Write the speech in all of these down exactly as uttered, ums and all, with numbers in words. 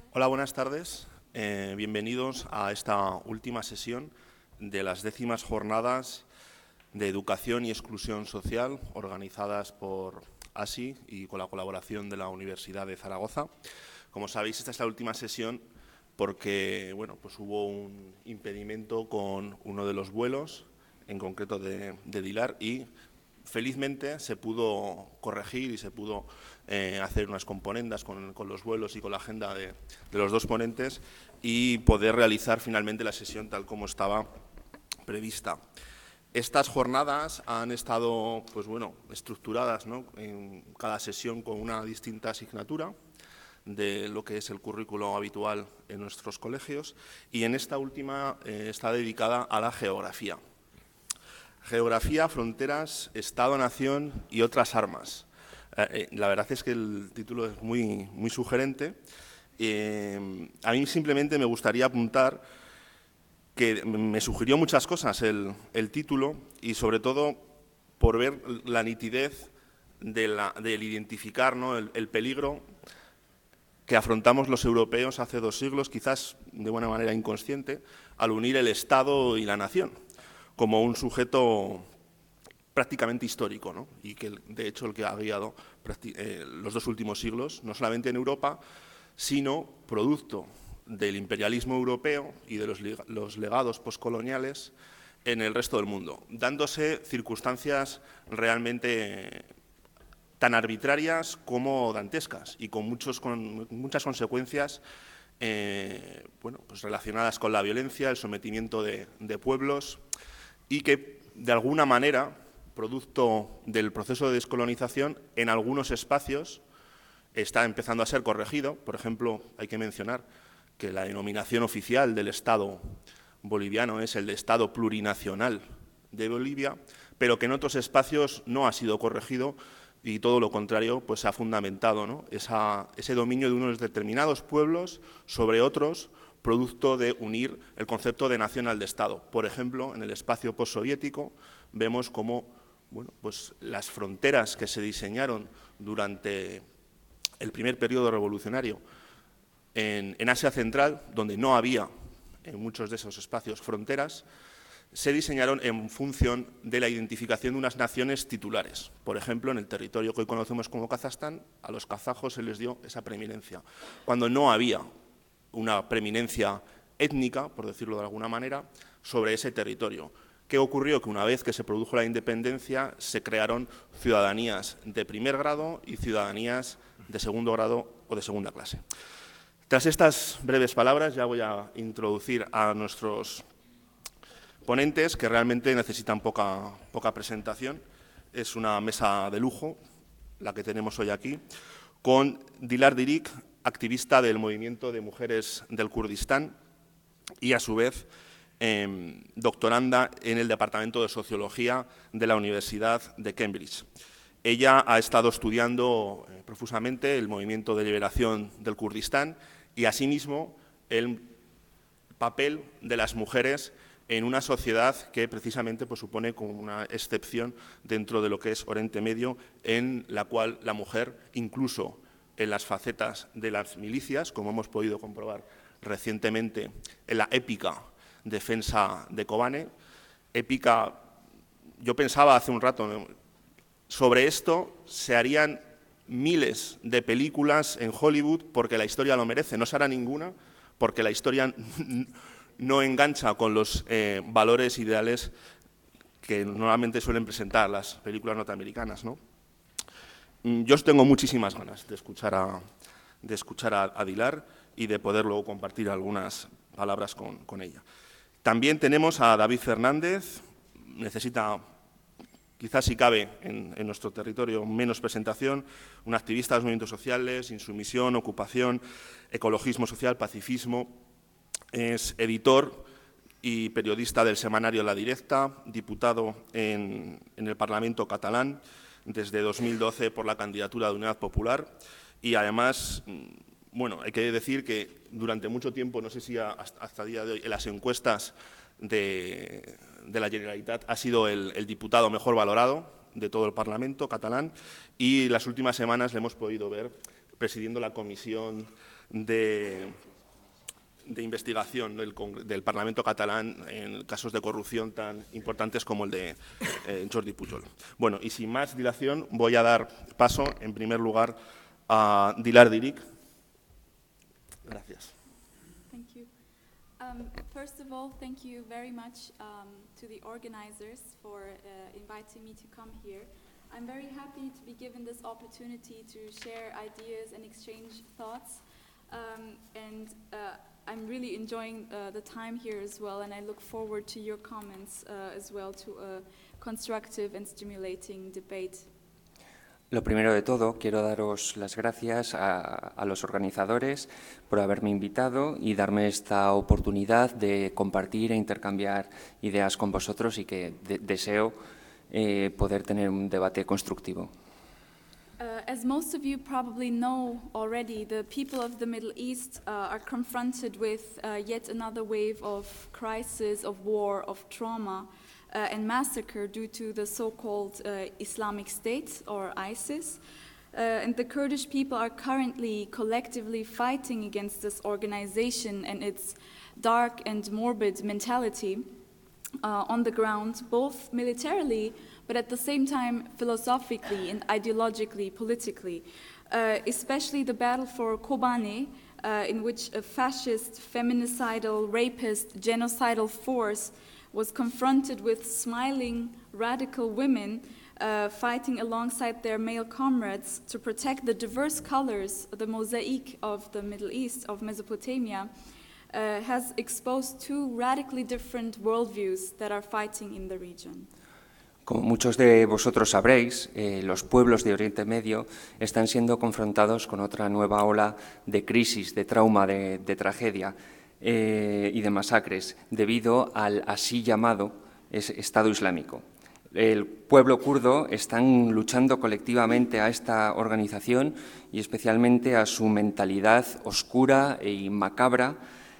Hola, buenas tardes. Eh, bienvenidos a esta última sesión de las décimas jornadas de educación y exclusión social organizadas por A S I y con la colaboración de la Universidad de Zaragoza. Como sabéis, esta es la última sesión porque bueno, pues hubo un impedimento con uno de los vuelos, en concreto de, de Dilar, y felizmente se pudo corregir y se pudo eh, hacer unas componendas con, con los vuelos y con la agenda de, de los dos ponentes y poder realizar finalmente la sesión tal como estaba prevista. Estas jornadas han estado pues, bueno, estructuradas, ¿no?, en cada sesión con una distinta asignatura de lo que es el currículo habitual en nuestros colegios, y en esta última eh, está dedicada a la geografía. Geografía, fronteras, Estado-nación y otras armas. Eh, la verdad es que el título es muy, muy sugerente. Eh, a mí simplemente me gustaría apuntar que me sugirió muchas cosas el, el título, y sobre todo por ver la nitidez de la, del identificar, ¿no?, el, el peligro que afrontamos los europeos hace dos siglos, quizás de buena manera inconsciente, al unir el Estado y la nación como un sujeto prácticamente histórico, ¿no?, y que, de hecho, el que ha guiado eh, los dos últimos siglos, no solamente en Europa, sino producto del imperialismo europeo y de los, los legados postcoloniales en el resto del mundo, dándose circunstancias realmente tan arbitrarias como dantescas y con, muchos, con muchas consecuencias eh, bueno, pues relacionadas con la violencia, el sometimiento de, de pueblos, y que, de alguna manera, producto del proceso de descolonización, en algunos espacios está empezando a ser corregido. Por ejemplo, hay que mencionar que la denominación oficial del Estado boliviano es el de Estado plurinacional de Bolivia, pero que en otros espacios no ha sido corregido y todo lo contrario, pues se ha fundamentado, ¿no?, Esa, ese dominio de unos determinados pueblos sobre otros, producto de unir el concepto de nación al de Estado. Por ejemplo, en el espacio postsoviético vemos cómo bueno, pues las fronteras que se diseñaron durante el primer periodo revolucionario en, en Asia Central, donde no había en muchos de esos espacios fronteras, se diseñaron en función de la identificación de unas naciones titulares. Por ejemplo, en el territorio que hoy conocemos como Kazajstán, a los kazajos se les dio esa preeminencia, cuando no había una preeminencia étnica, por decirlo de alguna manera, sobre ese territorio. ¿Qué ocurrió? Que una vez que se produjo la independencia, se crearon ciudadanías de primer grado y ciudadanías de segundo grado o de segunda clase. Tras estas breves palabras, ya voy a introducir a nuestros ponentes, que realmente necesitan poca, poca presentación. Es una mesa de lujo la que tenemos hoy aquí, con Dilar Dirik, activista del movimiento de mujeres del Kurdistán y, a su vez, eh, doctoranda en el Departamento de Sociología de la Universidad de Cambridge. Ella ha estado estudiando eh, profusamente el movimiento de liberación del Kurdistán y, asimismo, el papel de las mujeres en una sociedad que precisamente pues, supone como una excepción dentro de lo que es Oriente Medio, en la cual la mujer, incluso en las facetas de las milicias, como hemos podido comprobar recientemente en la épica defensa de Kobane, épica, yo pensaba hace un rato, ¿no?, sobre esto se harían miles de películas en Hollywood porque la historia lo merece. No se hará ninguna porque la historia no engancha con los eh, valores ideales que normalmente suelen presentar las películas norteamericanas, ¿no? Yo tengo muchísimas ganas de escuchar a, de escuchar a, a Dilar y de poder luego compartir algunas palabras con, con ella. También tenemos a David Fernández. Necesita, quizás si cabe en, en nuestro territorio, menos presentación, un activista de los movimientos sociales, insumisión, ocupación, ecologismo social, pacifismo. Es editor y periodista del semanario La Directa, diputado en, en el Parlamento catalán desde dos mil doce por la candidatura de Unidad Popular, y además, bueno, hay que decir que durante mucho tiempo, no sé si hasta, hasta el día de hoy, en las encuestas de, de la Generalitat ha sido el, el diputado mejor valorado de todo el Parlamento catalán, y las últimas semanas le hemos podido ver presidiendo la comisión de, de investigación del, del Parlamento catalán en casos de corrupción tan importantes como el de eh, Jordi Pujol. Bueno, y sin más dilación, voy a dar paso, en primer lugar, a Dilar Dirik. Gracias. Thank you. Um, first of all, thank you very much um, to the organizers for uh, inviting me to come here. I'm very happy to be given this opportunity to share ideas and exchange thoughts. Um, and uh, I'm really enjoying uh, the time here as well, and I look forward to your comments uh, as well, to a constructive and stimulating debate. Lo primero de todo, quiero daros las gracias a, a los organizadores por haberme invitado y darme esta oportunidad de compartir e intercambiar ideas con vosotros y que de, deseo eh, poder tener un debate constructivo. Uh, as most of you probably know already, the people of the Middle East uh, are confronted with uh, yet another wave of crisis, of war, of trauma, Uh, and massacre due to the so-called uh, Islamic State, or ISIS. Uh, and the Kurdish people are currently collectively fighting against this organization and its dark and morbid mentality uh, on the ground, both militarily, but at the same time philosophically and ideologically, politically. Uh, especially the battle for Kobane, uh, in which a fascist, feminicidal, rapist, genocidal force was confronted with smiling, radical women uh, fighting alongside their male comrades to protect the diverse colors, the mosaic of the Middle East, of Mesopotamia, uh, has exposed two radically different worldviews that are fighting in the region. Como muchos de vosotros sabréis, eh, los pueblos de Oriente Medio están siendo confrontados con otra nueva ola de crisis, de trauma, de, de tragedia. Eh, y de masacres debido al así llamado Estado Islámico. El pueblo kurdo están luchando colectivamente a esta organización y especialmente a su mentalidad oscura y macabra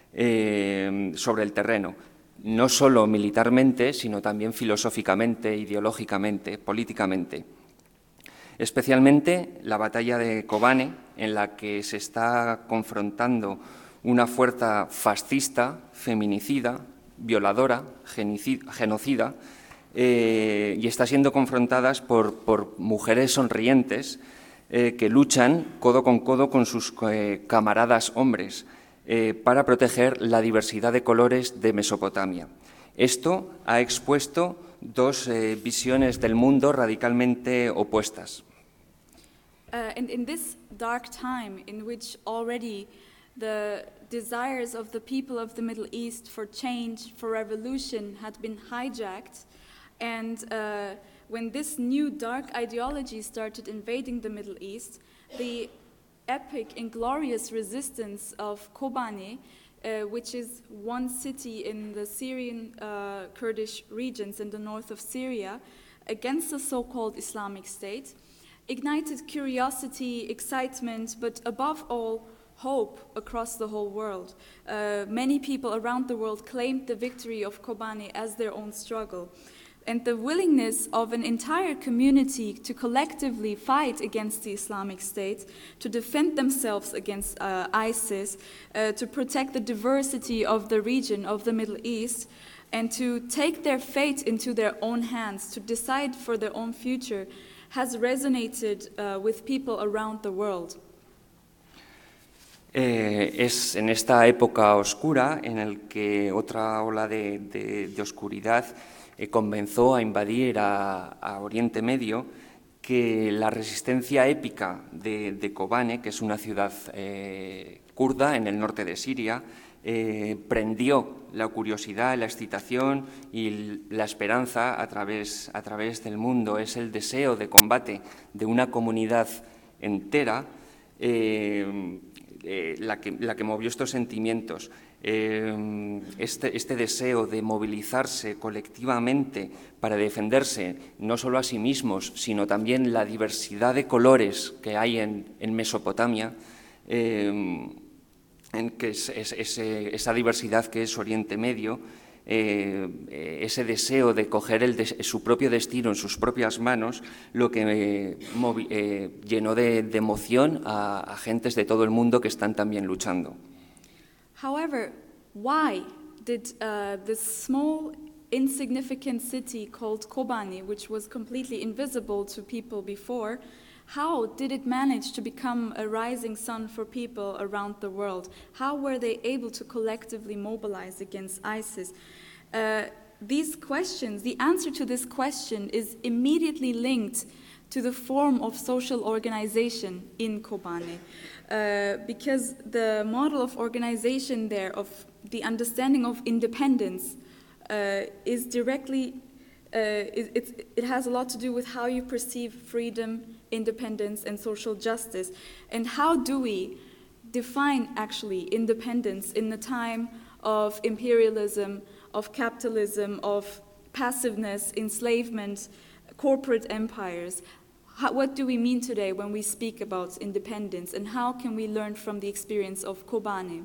eh, sobre el terreno, no solo militarmente, sino también filosóficamente, ideológicamente, políticamente. Especialmente la batalla de Kobane, en la que se está confrontando una fuerza fascista, feminicida, violadora, genocida, eh, y está siendo confrontadas por, por mujeres sonrientes eh, que luchan codo con codo con sus eh, camaradas hombres eh, para proteger la diversidad de colores de Mesopotamia. Esto ha expuesto dos eh, visiones del mundo radicalmente opuestas. Uh, and in this dark time in which already the desires of the people of the Middle East for change, for revolution, had been hijacked. And uh, when this new dark ideology started invading the Middle East, the epic and glorious resistance of Kobane, uh, which is one city in the Syrian uh, Kurdish regions in the north of Syria, against the so-called Islamic State, ignited curiosity, excitement, but above all, hope across the whole world. Uh, many people around the world claimed the victory of Kobane as their own struggle. And the willingness of an entire community to collectively fight against the Islamic State, to defend themselves against uh, ISIS, uh, to protect the diversity of the region of the Middle East, and to take their fate into their own hands, to decide for their own future, has resonated uh, with people around the world. Eh, es en esta época oscura en la que otra ola de, de, de oscuridad eh, comenzó a invadir a, a Oriente Medio, que la resistencia épica de, de Kobane, que es una ciudad eh, kurda en el norte de Siria, eh, prendió la curiosidad, la excitación y la esperanza a través, a través del mundo. Es el deseo de combate de una comunidad entera eh, Eh, la, que, la que movió estos sentimientos, eh, este, este deseo de movilizarse colectivamente para defenderse no solo a sí mismos, sino también la diversidad de colores que hay en, en Mesopotamia, eh, en que es, es, es, esa diversidad que es Oriente Medio, eh, ese deseo de coger el de, su propio destino en sus propias manos, lo que eh, movi, eh, llenó de, de emoción a, a gentes de todo el mundo que están también luchando. However, why did uh, this small, insignificant city called Kobani, which was completely invisible to people before, how did it manage to become a rising sun for people around the world? How were they able to collectively mobilize against ISIS? Uh, these questions, the answer to this question is immediately linked to the form of social organization in Kobani. Uh, because the model of organization there, of the understanding of independence, uh, is directly, uh, it, it's, it has a lot to do with how you perceive freedom, independence, and social justice. And how do we define, actually, independence in the time of imperialism, of capitalism, of passiveness, enslavement, corporate empires? How, what do we mean today when we speak about independence, and how can we learn from the experience of Kobani?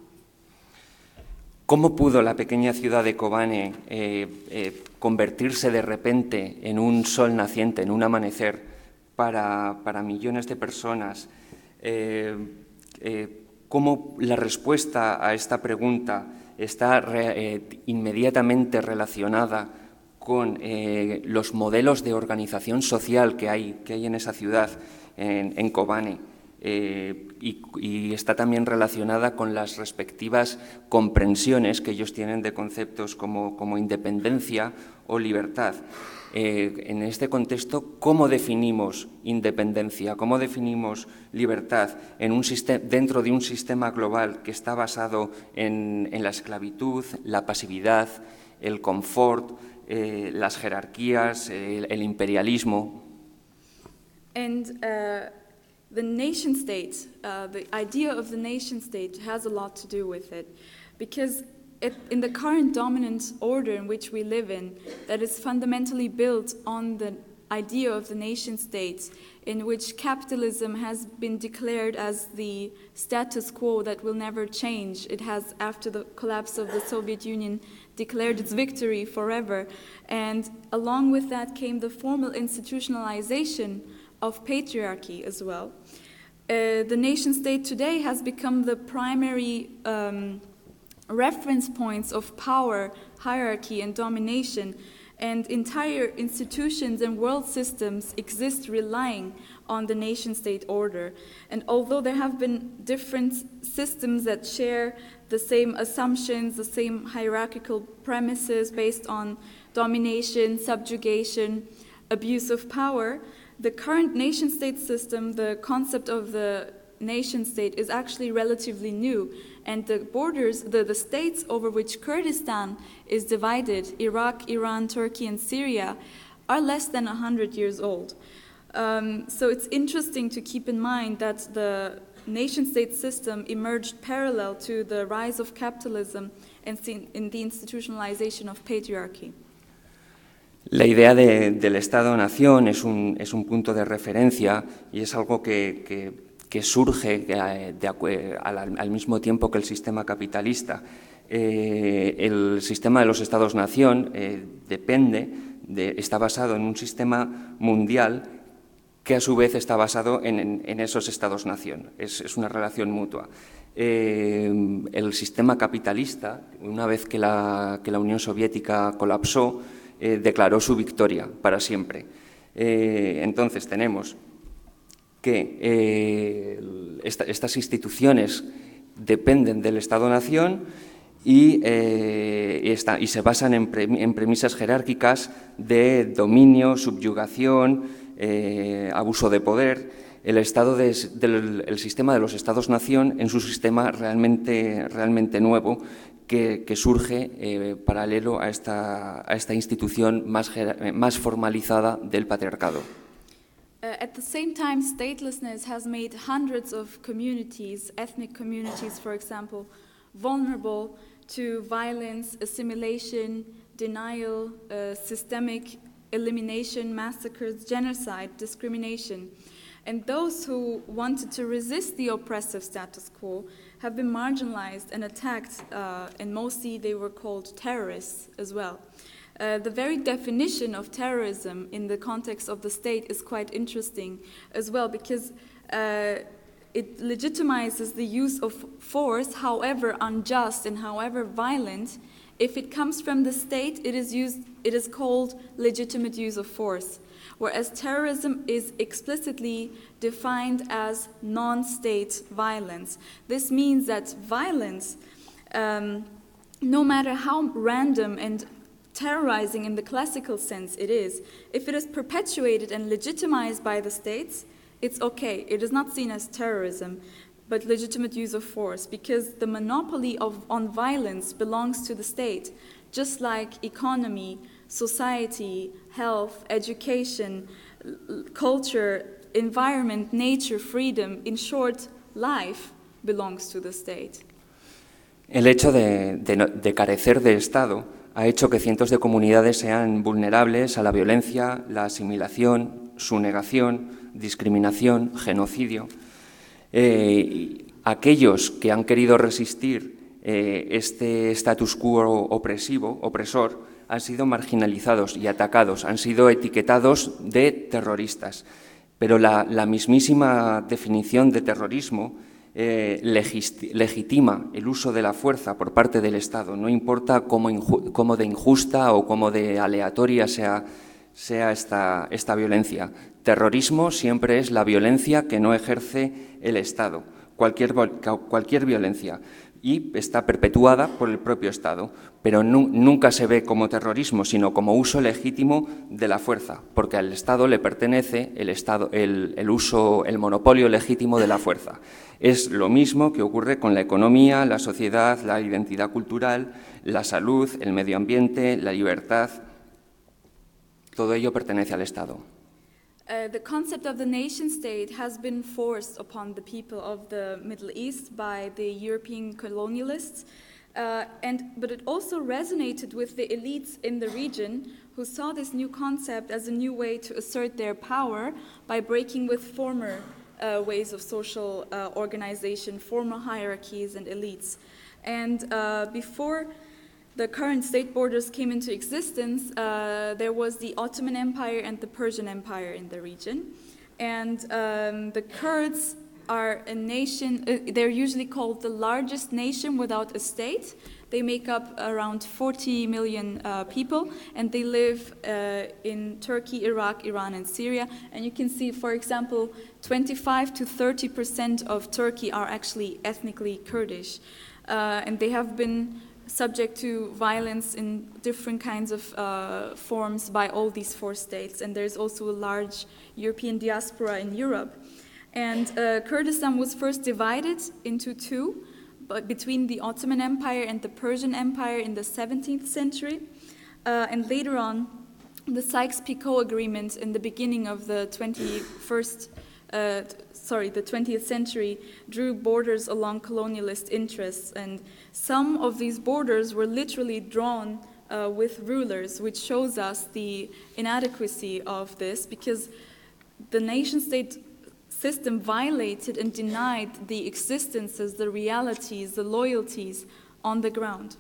¿Cómo pudo la pequeña ciudad de Kobane eh, eh, convertirse de repente en un sol naciente, en un amanecer para, para millones de personas? Eh, eh, ¿Cómo la respuesta a esta pregunta está re, eh, inmediatamente relacionada con eh, los modelos de organización social que hay, que hay en esa ciudad, en, en Kobane, eh, y, y está también relacionada con las respectivas comprensiones que ellos tienen de conceptos como, como independencia o libertad. Eh, en este contexto, ¿cómo definimos independencia? ¿Cómo definimos libertad en un dentro de un sistema global que está basado en, en la esclavitud, la pasividad, el confort, Eh, las jerarquías, el, el imperialismo? And uh, the nation state, uh, the idea of the nation state has a lot to do with it, because it, in the current dominant order in which we live in, that is fundamentally built on the idea of the nation state, in which capitalism has been declared as the status quo that will never change. It has, after the collapse of the Soviet Union, declared its victory forever. And along with that came the formal institutionalization of patriarchy as well. Uh, the nation state today has become the primary um, reference points of power, hierarchy, and domination. And entire institutions and world systems exist relying on the nation-state order. And although there have been different systems that share the same assumptions, the same hierarchical premises based on domination, subjugation, abuse of power, the current nation-state system, the concept of the nation-state, is actually relatively new. And the borders, the, the states over which Kurdistan is divided, Iraq, Iran, Turkey, and Syria, are less than one hundred years old. Um, so it's interesting to keep in mind that the nation-state system emerged parallel to the rise of capitalism and in the institutionalization of patriarchy. La idea de, del Estado-nación es un, es un punto de referencia y es algo que, que que surge de, de, al, al mismo tiempo que el sistema capitalista. Eh, el sistema de los Estados-nación eh, depende, de, está basado en un sistema mundial que a su vez está basado en, en, en esos Estados-nación. Es, es una relación mutua. Eh, el sistema capitalista, una vez que la, que la Unión Soviética colapsó, eh, declaró su victoria para siempre. Eh, entonces tenemos que eh, esta, estas instituciones dependen del Estado-nación y, eh, y, está, y se basan en, pre, en premisas jerárquicas de dominio, subyugación, eh, abuso de poder. El, estado de, del, el sistema de los Estados-nación en su sistema realmente, realmente nuevo que, que surge eh, paralelo a esta, a esta institución más, más formalizada del patriarcado. Uh, at the same time, statelessness has made hundreds of communities, ethnic communities, for example, vulnerable to violence, assimilation, denial, uh, systemic elimination, massacres, genocide, discrimination. And those who wanted to resist the oppressive status quo have been marginalized and attacked, uh, and mostly they were called terrorists as well. Uh, the very definition of terrorism in the context of the state is quite interesting as well, because uh, it legitimizes the use of force, however unjust and however violent. If it comes from the state, it is used, it is called legitimate use of force, whereas terrorism is explicitly defined as non-state violence. This means that violence, um, no matter how random and terrorizing in the classical sense it is, if it is perpetuated and legitimized by the states, it's okay. It is not seen as terrorism, but legitimate use of force, because the monopoly of, on violence belongs to the state, just like economy, society, health, education, culture, environment, nature, freedom, in short, life belongs to the state. El hecho de, de, de carecer de Estado ha hecho que cientos de comunidades sean vulnerables a la violencia, la asimilación, su negación, discriminación, genocidio. Eh, aquellos que han querido resistir eh, este status quo opresivo, opresor, han sido marginalizados y atacados, han sido etiquetados de terroristas. Pero la, la mismísima definición de terrorismo eh, legitima el uso de la fuerza por parte del Estado. No importa cómo, cómo de injusta o cómo de aleatoria sea, sea esta, esta violencia. Terrorismo siempre es la violencia que no ejerce el Estado, cualquier, cualquier violencia, y está perpetuada por el propio Estado, pero nu, nunca se ve como terrorismo, sino como uso legítimo de la fuerza, porque al Estado le pertenece el, Estado, el, el uso, el monopolio legítimo de la fuerza. Es lo mismo que ocurre con la economía, la sociedad, la identidad cultural, la salud, el medio ambiente, la libertad. Todo ello pertenece al Estado. Uh, the concept of the nation-state has been forced upon the people of the Middle East by the European colonialists, uh, and, but it also resonated with the elites in the region who saw this new concept as a new way to assert their power by breaking with former uh, ways of social uh, organization, former hierarchies and elites. And uh, before the current state borders came into existence, uh, there was the Ottoman Empire and the Persian Empire in the region. And um, the Kurds are a nation, uh, they're usually called the largest nation without a state. They make up around forty million uh, people, and they live uh, in Turkey, Iraq, Iran, and Syria. And you can see, for example, twenty-five to thirty percent of Turkey are actually ethnically Kurdish. Uh, and they have been subject to violence in different kinds of uh, forms by all these four states. And there's also a large European diaspora in Europe. And uh, Kurdistan was first divided into two, but between the Ottoman Empire and the Persian Empire in the seventeenth century. Uh, and later on, the Sykes-Picot Agreement in the beginning of the twenty-first, uh, sorry, the twentieth century drew borders along colonialist interests. And some of these borders were literally drawn uh, with rulers, which shows us the inadequacy of this, because the nation-state system violated and denied the existences, the realities, the loyalties on the ground.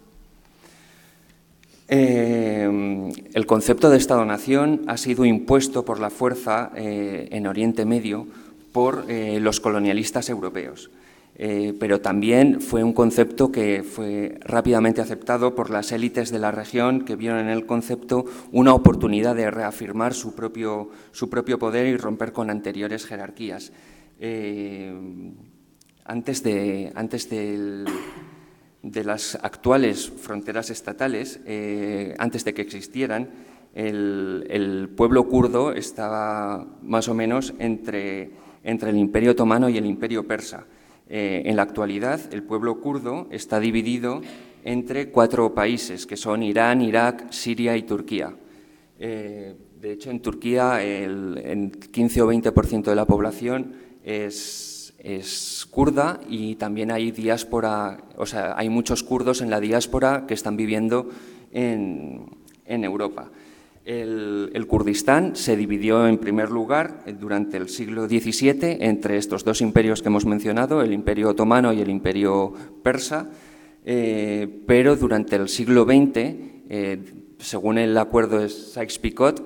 Eh, el concepto de Estado-Nación ha sido impuesto por la fuerza eh, en Oriente Medio por eh, los colonialistas europeos, eh, pero también fue un concepto que fue rápidamente aceptado por las élites de la región, que vieron en el concepto una oportunidad de reafirmar su propio, su propio poder y romper con anteriores jerarquías. Eh, antes de, antes del... de las actuales fronteras estatales, eh, antes de que existieran, el, el pueblo kurdo estaba más o menos entre, entre el Imperio Otomano y el Imperio Persa. Eh, en la actualidad, el pueblo kurdo está dividido entre cuatro países, que son Irán, Irak, Siria y Turquía. Eh, de hecho, en Turquía el, el quince o veinte por ciento de la población es... es kurda, y también hay diáspora, o sea, hay muchos kurdos en la diáspora que están viviendo en, en Europa. El, el Kurdistán se dividió en primer lugar durante el siglo diecisiete entre estos dos imperios que hemos mencionado, el Imperio Otomano y el Imperio Persa, eh, pero durante el siglo veinte, eh, según el acuerdo de Sykes-Picot,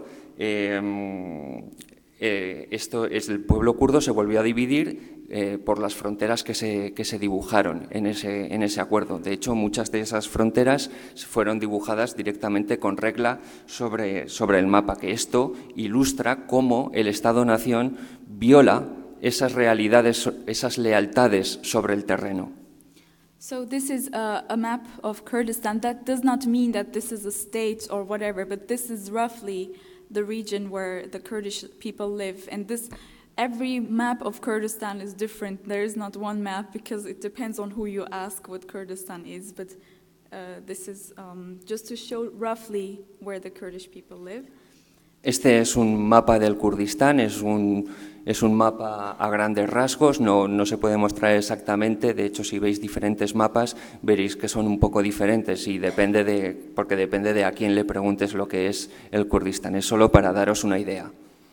eh, eh, esto es, el pueblo kurdo se volvió a dividir eh, por las fronteras que se, que se dibujaron en ese, en ese acuerdo. De hecho, muchas de esas fronteras fueron dibujadas directamente con regla sobre, sobre el mapa, que esto ilustra cómo el Estado-nación viola esas realidades, esas lealtades sobre el terreno. So this is a, a map of Kurdistan. That does not mean that this is a state or whatever, but this is roughly the region where the Kurdish people live. And this, every map of Kurdistan is different. There is not one map because it depends on who you ask what Kurdistan is. But uh, this is um, just to show roughly where the Kurdish people live. Este es un mapa del Kurdistán, es un, es un mapa a grandes rasgos, no, no se puede mostrar exactamente. De hecho, si veis diferentes mapas, veréis que son un poco diferentes y depende de, porque depende de a quién le preguntes lo que es el Kurdistán. Es solo para daros una idea.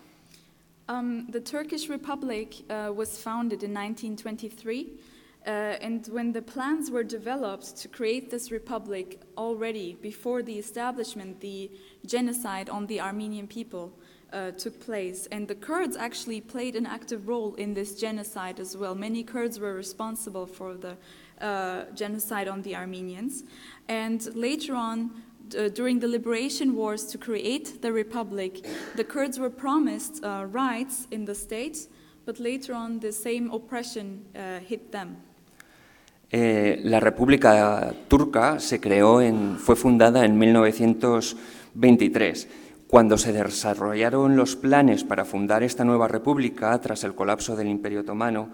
Um, the Turkish Republic uh, was founded in nineteen twenty-three, uh, and when the plans were developed to create this republic already before the establishment, the genocide on the Armenian people uh, took place. And the Kurds actually played an active role in this genocide as well. Many Kurds were responsible for the uh, genocide on the Armenians. And later on, uh, during the liberation wars to create the republic, the Kurds were promised uh, rights in the state, but later on the same oppression uh, hit them. Eh, la República Turca se creó en, fue fundada en mil novecientos veintitrés. Cuando se desarrollaron los planes para fundar esta nueva república, tras el colapso del Imperio Otomano,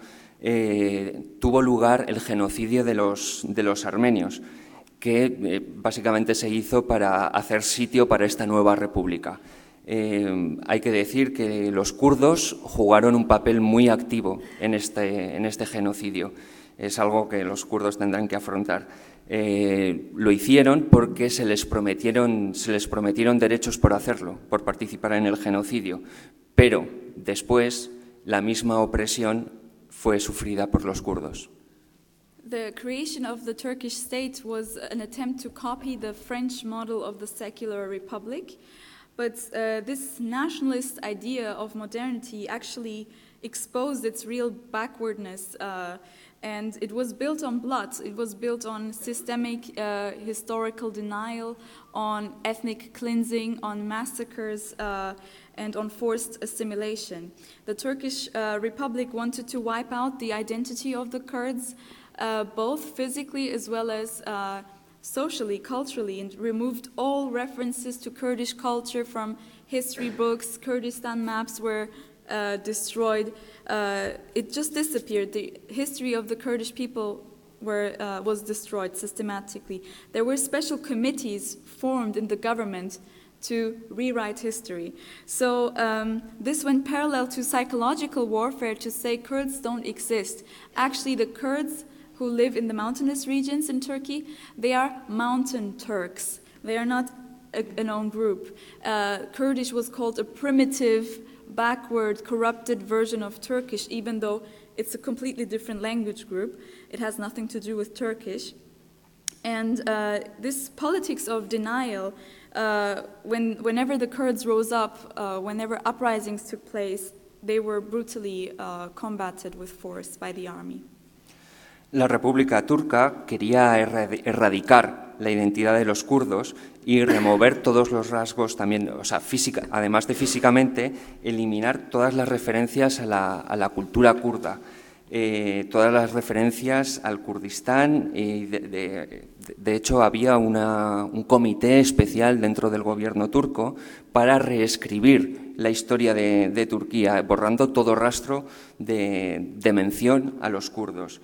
eh, tuvo lugar el genocidio de los, de los armenios, que eh, básicamente se hizo para hacer sitio para esta nueva república. Eh, hay que decir que los kurdos jugaron un papel muy activo en este, en este genocidio. Es algo que los kurdos tendrán que afrontar. Eh, lo hicieron porque se les prometieron, se les prometieron derechos por hacerlo, por participar en el genocidio, pero después la misma opresión fue sufrida por los kurdos. The creation of the Turkish state was an attempt to copy the French model of the secular republic, but uh, this nationalist idea of modernity actually exposed its real backwardness. Uh, And it was built on blood. It was built on systemic uh, historical denial, on ethnic cleansing, on massacres, uh, and on forced assimilation. The Turkish uh, Republic wanted to wipe out the identity of the Kurds, uh, both physically as well as uh, socially, culturally, and removed all references to Kurdish culture from history books. Kurdistan maps were uh, destroyed. Uh, it just disappeared. The history of the Kurdish people were, uh, was destroyed systematically. There were special committees formed in the government to rewrite history. So um, this went parallel to psychological warfare to say Kurds don't exist. Actually, the Kurds who live in the mountainous regions in Turkey, they are mountain Turks. They are not a, a known group. Uh, Kurdish was called a primitive, backward, corrupted version of Turkish, even though it's a completely different language group. It has nothing to do with Turkish. And uh, this politics of denial, uh, when, whenever the Kurds rose up, uh, whenever uprisings took place, they were brutally uh, combated with force by the army. La República Turca quería erradicar la identidad de los kurdos y remover todos los rasgos también, o sea, física, además de físicamente, eliminar todas las referencias a la, a la cultura kurda, eh, todas las referencias al Kurdistán. Y de, de, de hecho, había una, un comité especial dentro del gobierno turco para reescribir la historia de, de Turquía, borrando todo rastro de, de mención a los kurdos.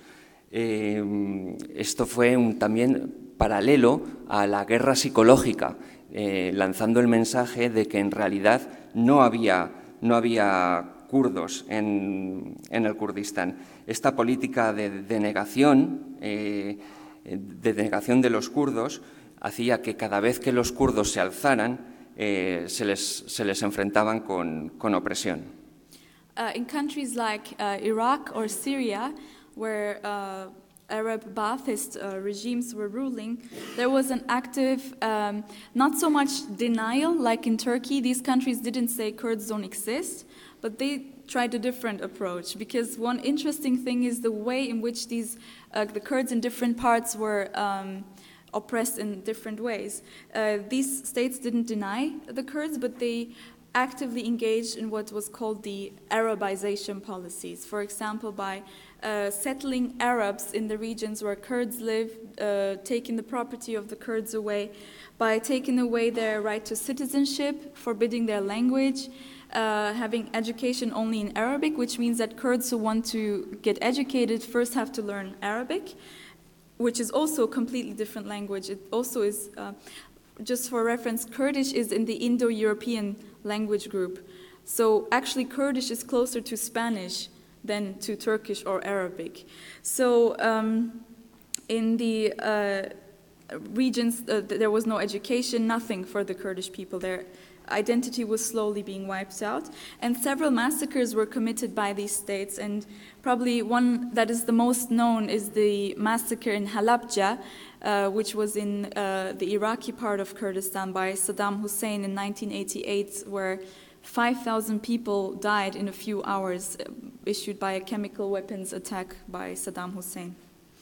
Eh, esto fue un, también paralelo a la guerra psicológica, eh, lanzando el mensaje de que en realidad no había, no había kurdos en, en el Kurdistán. Esta política de, de negación, eh, de negación de los kurdos hacía que cada vez que los kurdos se alzaran, eh, se, les, se les enfrentaban con, con opresión. Uh, in countries like uh, Iraq or Syria, where uh, Arab Ba'athist uh, regimes were ruling, there was an active, um, not so much denial like in Turkey. These countries didn't say Kurds don't exist, but they tried a different approach, because one interesting thing is the way in which these uh, the Kurds in different parts were um, oppressed in different ways. Uh, these states didn't deny the Kurds, but they actively engaged in what was called the Arabization policies. For example, by uh, settling Arabs in the regions where Kurds live, uh, taking the property of the Kurds away, by taking away their right to citizenship, forbidding their language, Uh, having education only in Arabic, which means that Kurds who want to get educated first have to learn Arabic, which is also a completely different language. It also is, uh, just for reference, Kurdish is in the Indo-European language group. So actually Kurdish is closer to Spanish than to Turkish or Arabic. So um, in the uh, regions, uh, there was no education, nothing for the Kurdish people there. Identity was slowly being wiped out, and several massacres were committed by these states, and probably one that is the most known is the massacre in Halabja, uh, which was in uh, the Iraqi part of Kurdistan by Saddam Hussein in nineteen eighty-eight, where five thousand people died in a few hours, uh, issued by a chemical weapons attack by Saddam Hussein.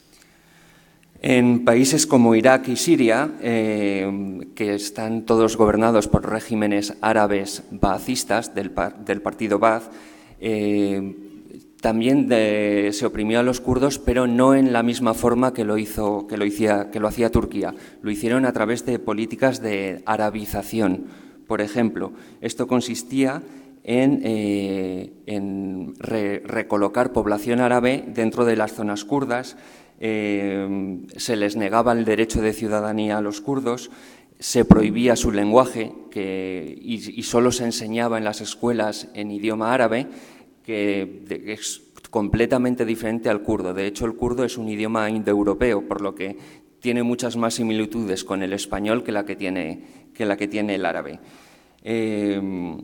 En países como Irak y Siria, eh, que están todos gobernados por regímenes árabes baacistas del, par, del partido Baath, eh, también de, se oprimió a los kurdos, pero no en la misma forma que lo, hizo, que, lo hacía, que lo hacía Turquía. Lo hicieron a través de políticas de arabización. Por ejemplo, esto consistía en, eh, en re, recolocar población árabe dentro de las zonas kurdas. Eh, se les negaba el derecho de ciudadanía a los kurdos, se prohibía su lenguaje que, y, y solo se enseñaba en las escuelas en idioma árabe, que de, es completamente diferente al kurdo. De hecho, el kurdo es un idioma indoeuropeo, por lo que tiene muchas más similitudes con el español que la que tiene, que la que tiene el árabe. Eh,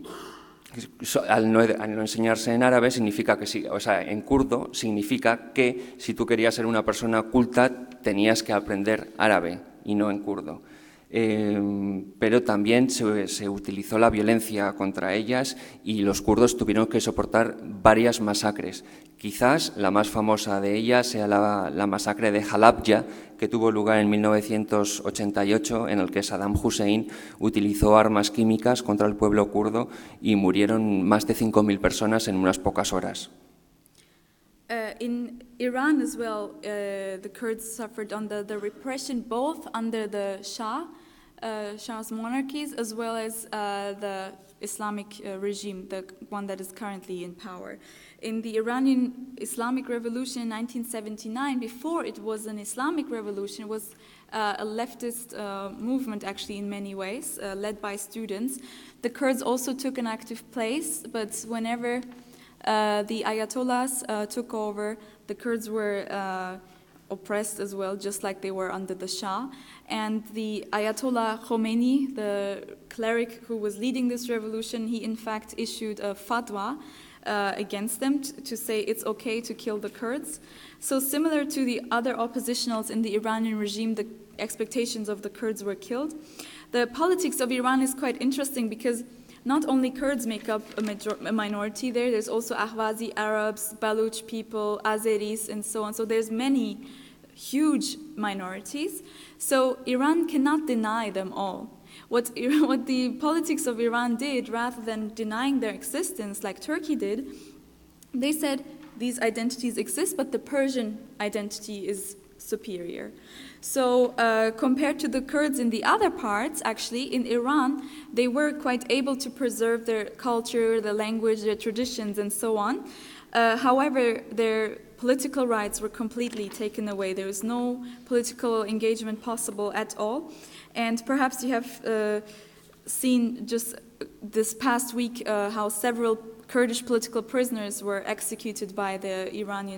Al no, al no enseñarse en árabe significa que sí, o sea, en kurdo significa que si tú querías ser una persona culta tenías que aprender árabe y no en kurdo. Eh, pero también se, se utilizó la violencia contra ellas y los kurdos tuvieron que soportar varias masacres. Quizás la más famosa de ellas sea la, la masacre de Halabja, que tuvo lugar en mil novecientos ochenta y ocho, en el que Saddam Hussein utilizó armas químicas contra el pueblo kurdo y murieron más de cinco mil personas en unas pocas horas. Uh, in Iran as well, uh, the Kurds suffered under the repression both under the Shah, uh, Shah's monarchies, as well as uh, the Islamic uh, regime, the one that is currently in power. In the Iranian Islamic Revolution in nineteen seventy-nine, before it was an Islamic revolution, it was uh, a leftist uh, movement actually in many ways, uh, led by students. The Kurds also took an active place, but whenever Uh, the Ayatollahs uh, took over, the Kurds were uh, oppressed as well, just like they were under the Shah. And the Ayatollah Khomeini, the cleric who was leading this revolution, he in fact issued a fatwa uh, against them t- to say it's okay to kill the Kurds. So similar to the other oppositionals in the Iranian regime, the expectations of the Kurds were killed. The politics of Iran is quite interesting because not only Kurds make up a, major- a minority there, there's also Ahwazi Arabs, Baluch people, Azeris, and so on. So there's many huge minorities. So Iran cannot deny them all. What, what the politics of Iran did, rather than denying their existence like Turkey did, they said these identities exist, but the Persian identity is superior. So uh, compared to the Kurds in the other parts, actually, in Iran, they were quite able to preserve their culture, their language, their traditions, and so on. Uh, however, their political rights were completely taken away. There was no political engagement possible at all. And perhaps you have uh, seen just this past week uh, how several Kurdish political prisoners were executed by the Iranian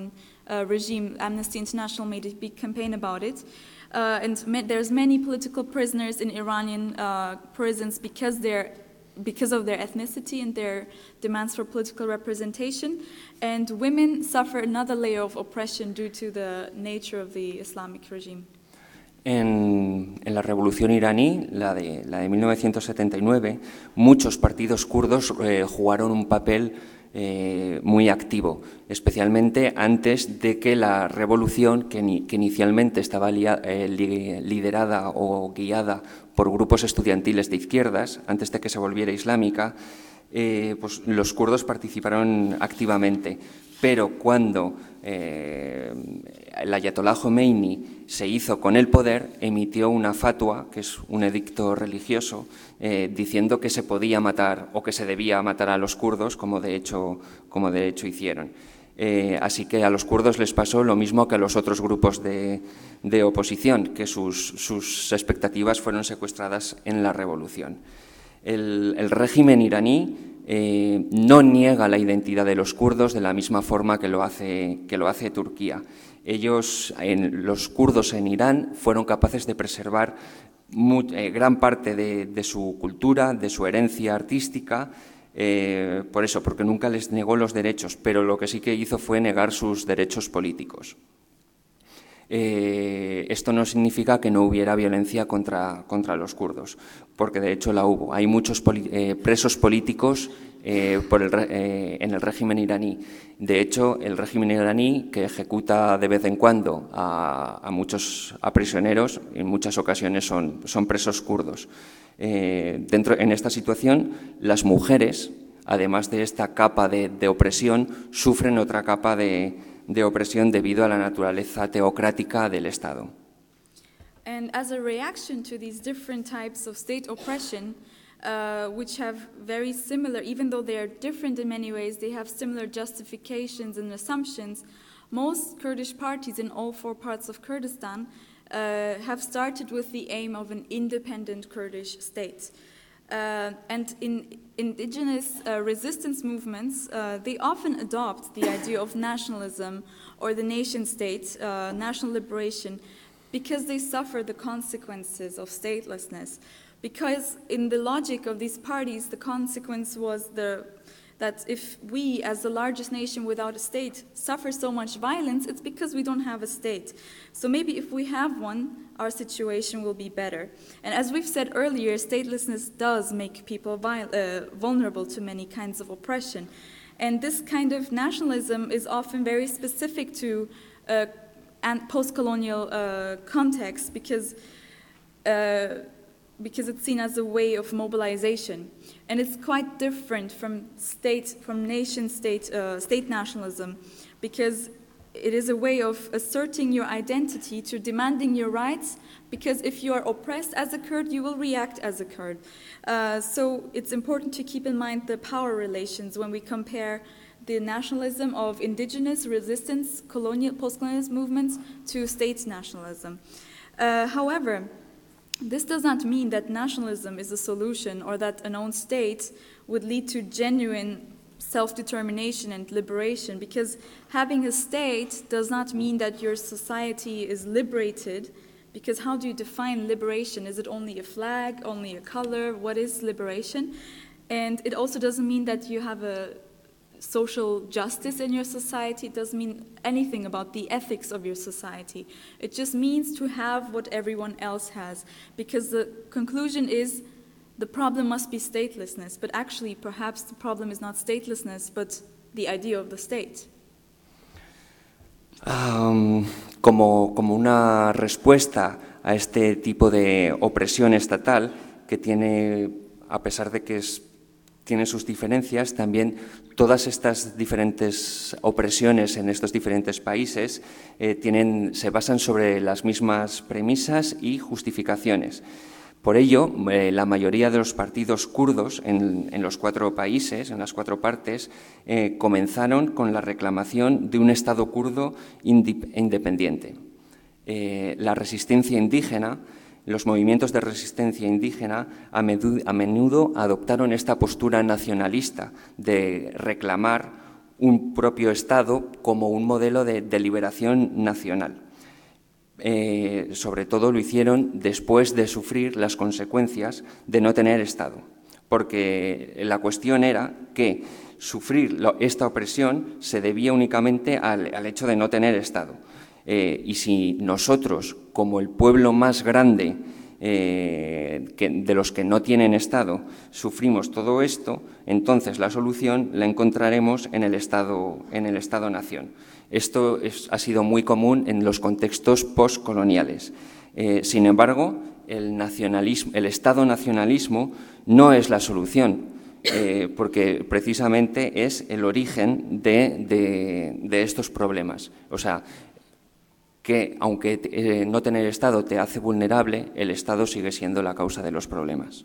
uh, regime. Amnesty International made a big campaign about it. Uh, and ma there's many political prisoners in Iranian uh, prisons because they're because of their ethnicity and their demands for political representation. And women suffer another layer of oppression due to the nature of the Islamic regime. En, en la revolución iraní, la de, la de mil novecientos setenta y nueve, muchos partidos kurdos eh, jugaron un papel eh, muy activo, especialmente antes de que la revolución, que, ni, que inicialmente estaba lia, eh, li, liderada o guiada por grupos estudiantiles de izquierdas, antes de que se volviera islámica, eh, pues los kurdos participaron activamente. Pero cuando eh, el ayatolá Khomeini se hizo con el poder, emitió una fatwa, que es un edicto religioso, eh, diciendo que se podía matar o que se debía matar a los kurdos, como de hecho, como de hecho hicieron. Eh, así que a los kurdos les pasó lo mismo que a los otros grupos de, de oposición, que sus, sus expectativas fueron secuestradas en la revolución. El, el régimen iraní eh, no niega la identidad de los kurdos de la misma forma que lo hace, que lo hace Turquía. Ellos, en, los kurdos en Irán, fueron capaces de preservar muy, eh, gran parte de, de su cultura, de su herencia artística, eh, por eso, porque nunca les negó los derechos, pero lo que sí que hizo fue negar sus derechos políticos. Eh, esto no significa que no hubiera violencia contra, contra los kurdos, porque de hecho la hubo. Hay muchos poli eh, presos políticos eh, por el, eh, en el régimen iraní. De hecho, el régimen iraní, que ejecuta de vez en cuando a, a muchos a prisioneros, en muchas ocasiones son, son presos kurdos. Eh, dentro, en esta situación, las mujeres, además de esta capa de, de opresión, sufren otra capa de de opresión debido a la naturaleza teocrática del Estado. And as a reaction to these different types of state oppression, uh, which have very similar, even though they are different in many ways, they have similar justifications and assumptions, most Kurdish parties in all four parts of Kurdistan uh, have started with the aim of an independent Kurdish state. Uh, and in indigenous uh, resistance movements, uh, they often adopt the idea of nationalism or the nation state, uh, national liberation, because they suffer the consequences of statelessness. Because in the logic of these parties, the consequence was the, that if we, as the largest nation without a state, suffer so much violence, it's because we don't have a state. So maybe if we have one, our situation will be better. And as we've said earlier, statelessness does make people uh, vulnerable to many kinds of oppression. And this kind of nationalism is often very specific to uh, post-colonial uh, contexts because, uh, because it's seen as a way of mobilization. And it's quite different from state, from nation-state uh, state nationalism, because it is a way of asserting your identity, to demanding your rights, because if you are oppressed as a Kurd, you will react as a Kurd. Uh, so it's important to keep in mind the power relations when we compare the nationalism of indigenous resistance, colonial, post-colonialist movements to state nationalism. Uh, however, this does not mean that nationalism is a solution or that an own state would lead to genuine self-determination and liberation, because having a state does not mean that your society is liberated, because how do you define liberation? Is it only a flag, only a color? What is liberation? And it also doesn't mean that you have a social justice in your society. It doesn't mean anything about the ethics of your society. It just means to have what everyone else has, because the conclusion is the problem must be statelessness, but actually perhaps the problem is not statelessness, but the idea of the state. Um, como, como una respuesta a este tipo de opresión estatal, que tiene, a pesar de que es, tiene sus diferencias, también todas estas diferentes opresiones en estos diferentes países eh, tienen, se basan sobre las mismas premisas y justificaciones. Por ello, eh, la mayoría de los partidos kurdos en, en los cuatro países, en las cuatro partes, eh, comenzaron con la reclamación de un Estado kurdo independiente. Eh, la resistencia indígena, los movimientos de resistencia indígena a menudo, a menudo adoptaron esta postura nacionalista de reclamar un propio Estado como un modelo de, de liberación nacional. Eh, sobre todo lo hicieron después de sufrir las consecuencias de no tener Estado, porque la cuestión era que sufrir lo, esta opresión se debía únicamente al, al hecho de no tener Estado. Eh, y si nosotros, como el pueblo más grande eh, que, de los que no tienen Estado, sufrimos todo esto, entonces la solución la encontraremos en el Estado, en el Estado-nación. Esto es, ha sido muy común en los contextos postcoloniales. Eh, sin embargo, el, nacionalismo, el Estado-nacionalismo no es la solución, eh, porque precisamente es el origen de, de, de estos problemas. O sea, que aunque eh, no tener Estado te hace vulnerable, el Estado sigue siendo la causa de los problemas.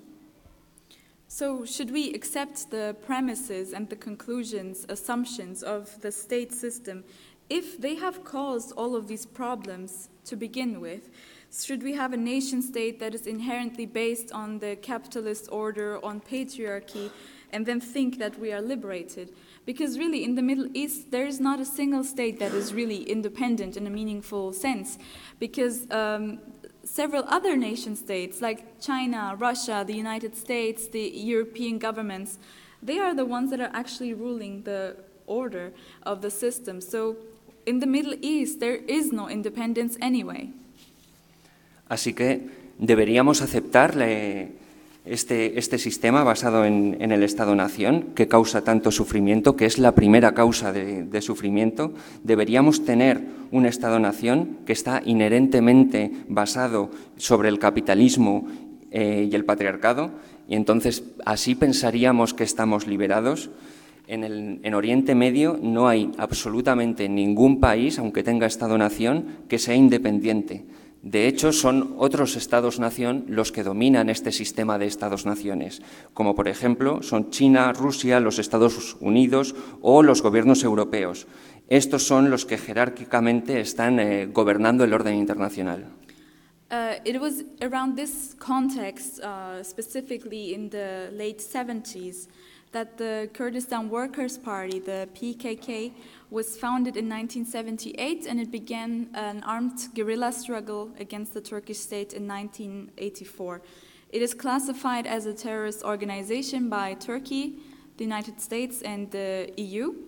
So, should we accept the premises and the conclusions, assumptions of the state system if they have caused all of these problems to begin with? Should we have a nation state that is inherently based on the capitalist order, on patriarchy, and then think that we are liberated? Because really, in the Middle East, there is not a single state that is really independent in a meaningful sense, because um, several other nation states, like China, Russia, the United States, the European governments, they are the ones that are actually ruling the order of the system. So in the Middle East, there is no independence anyway. Así que deberíamos aceptarle este, este sistema basado en, en el Estado-nación, que causa tanto sufrimiento, que es la primera causa de, de sufrimiento. Deberíamos tener un Estado-nación que está inherentemente basado sobre el capitalismo eh, y el patriarcado, y entonces así pensaríamos que estamos liberados. En, el, en Oriente Medio no hay absolutamente ningún país, aunque tenga Estado-nación, que sea independiente. De hecho, son otros Estados-nación los que dominan este sistema de Estados-naciones, como por ejemplo son China, Rusia, los Estados Unidos o los gobiernos europeos. Estos son los que jerárquicamente están eh, gobernando el orden internacional. Uh, it was around this context, uh, specifically in the late seventies, that the Kurdistan Workers' Party, the P K K, was founded in nineteen seventy-eight, and it began an armed guerrilla struggle against the Turkish state in nineteen eighty-four. It is classified as a terrorist organization by Turkey, the United States, and the E U.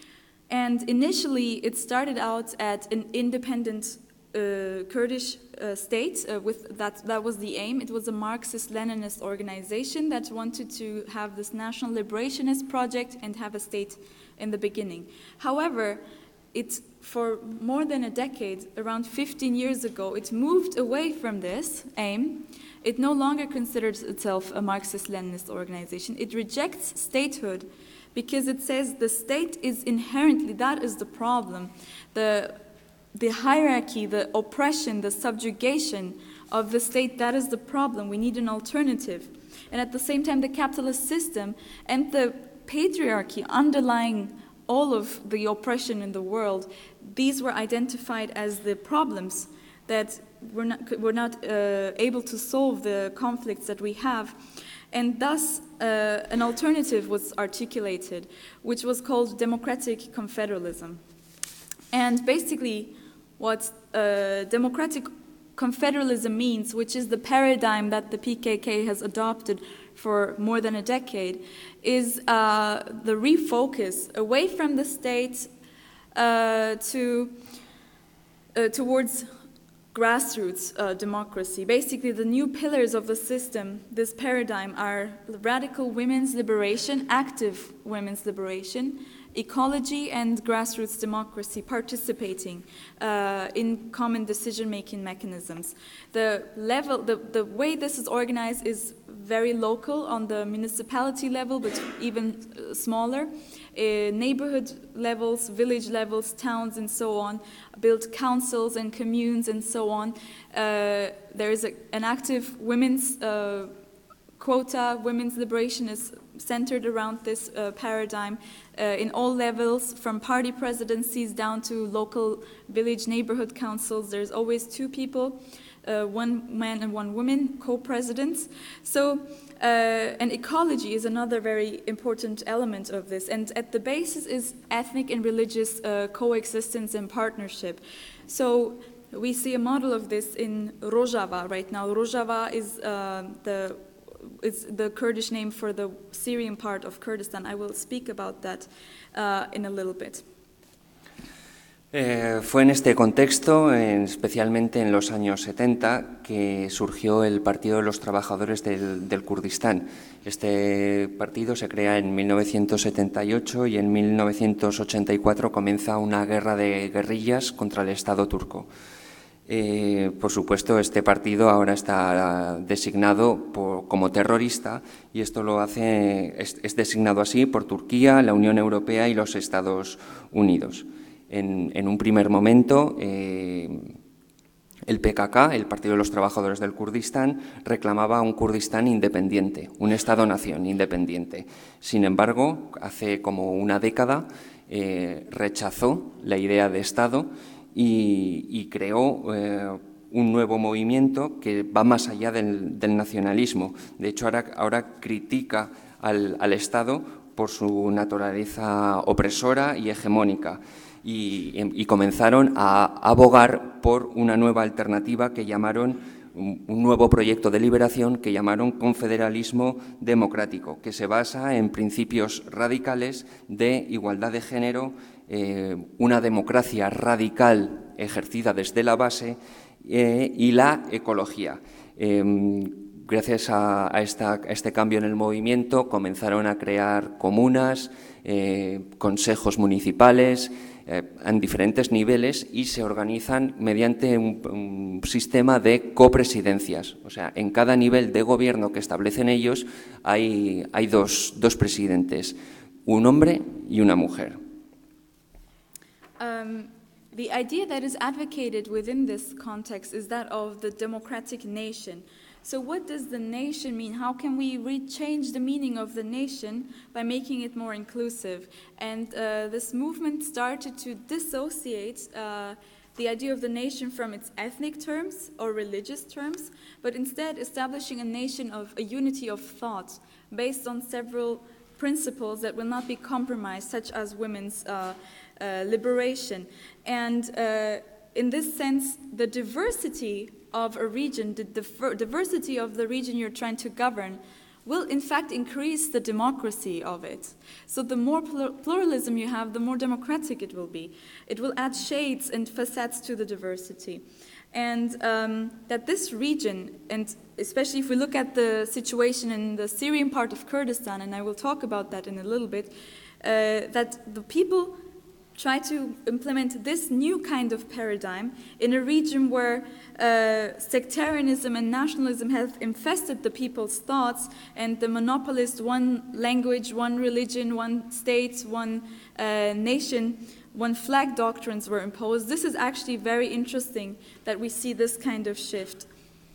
And initially, it started out at an independent uh, Kurdish uh, state. Uh, with that, that was the aim. It was a Marxist-Leninist organization that wanted to have this national liberationist project and have a state in the beginning. However, it, for more than a decade, around fifteen years ago, it moved away from this aim. It no longer considers itself a Marxist-Leninist organization. It rejects statehood because it says the state is inherently, that is the problem. The, the hierarchy, the oppression, the subjugation of the state, that is the problem. We need an alternative. And at the same time, the capitalist system and the patriarchy underlying all of the oppression in the world, these were identified as the problems that we're not, we're not uh, able to solve the conflicts that we have. And thus, uh, an alternative was articulated, which was called democratic confederalism. And basically, what uh, democratic confederalism means, which is the paradigm that the P K K has adopted for more than a decade, is uh, the refocus away from the state uh, to uh, towards grassroots uh, democracy. Basically, the new pillars of the system, this paradigm, are radical women's liberation, active women's liberation, ecology, and grassroots democracy, participating uh, in common decision-making mechanisms. The level, the, the way this is organized is very local on the municipality level, but even uh, smaller. Uh, neighborhood levels, village levels, towns, and so on, build councils and communes and so on. Uh, there is a, an active women's uh, quota. Women's liberation is centered around this uh, paradigm uh, in all levels, from party presidencies down to local village neighborhood councils. There's always two people uh, one man and one woman, co-presidents. So, uh, and ecology is another very important element of this. And at the basis is ethnic and religious uh, coexistence and partnership. So we see a model of this in Rojava right now. Rojava is uh, the is the Kurdish name for the Syrian part of Kurdistan. I will speak about that uh, in a little bit. Eh, fue en este contexto, en, especialmente en los años setenta, que surgió el Partido de los Trabajadores del, del Kurdistán. Este partido se crea en mil novecientos setenta y ocho y en mil novecientos ochenta y cuatro comienza una guerra de guerrillas contra el Estado turco. Eh, por supuesto, este partido ahora está designado por, como terrorista y esto lo hace, es, es designado así por Turquía, la Unión Europea y los Estados Unidos. En, en un primer momento, eh, el P K K, el Partido de los Trabajadores del Kurdistán, reclamaba un Kurdistán independiente, un Estado-nación independiente. Sin embargo, hace como una década eh, rechazó la idea de Estado y, y creó eh, un nuevo movimiento que va más allá del, del nacionalismo. De hecho, ahora, ahora critica al, al Estado por su naturaleza opresora y hegemónica. Y, y comenzaron a abogar por una nueva alternativa que llamaron, un nuevo proyecto de liberación que llamaron confederalismo democrático, que se basa en principios radicales de igualdad de género, eh, una democracia radical ejercida desde la base eh, y la ecología. Eh, gracias a, a, esta, a este cambio en el movimiento comenzaron a crear comunas, eh, consejos municipales, Eh, en diferentes niveles y se organizan mediante un, un sistema de copresidencias. O sea, en cada nivel de gobierno que establecen ellos hay, hay dos, dos presidentes, un hombre y una mujer. Um, the idea that is advocated within this context is that of the democratic nation. So what does the nation mean? How can we re-change the meaning of the nation by making it more inclusive? And uh, this movement started to dissociate uh, the idea of the nation from its ethnic terms or religious terms, but instead establishing a nation of a unity of thought based on several principles that will not be compromised, such as women's uh, uh, liberation. And uh, in this sense, the diversity of a region, the diversity of the region you're trying to govern, will in fact increase the democracy of it. So the more pluralism you have, the more democratic it will be. It will add shades and facets to the diversity. And um, that this region, and especially if we look at the situation in the Syrian part of Kurdistan, and I will talk about that in a little bit, uh, that the people try to implement this new kind of paradigm in a region where uh, sectarianism and nationalism have infested the people's thoughts, and the monopolist one language, one religion, one state, one uh, nation, one flag doctrines were imposed. This is actually very interesting that we see this kind of shift.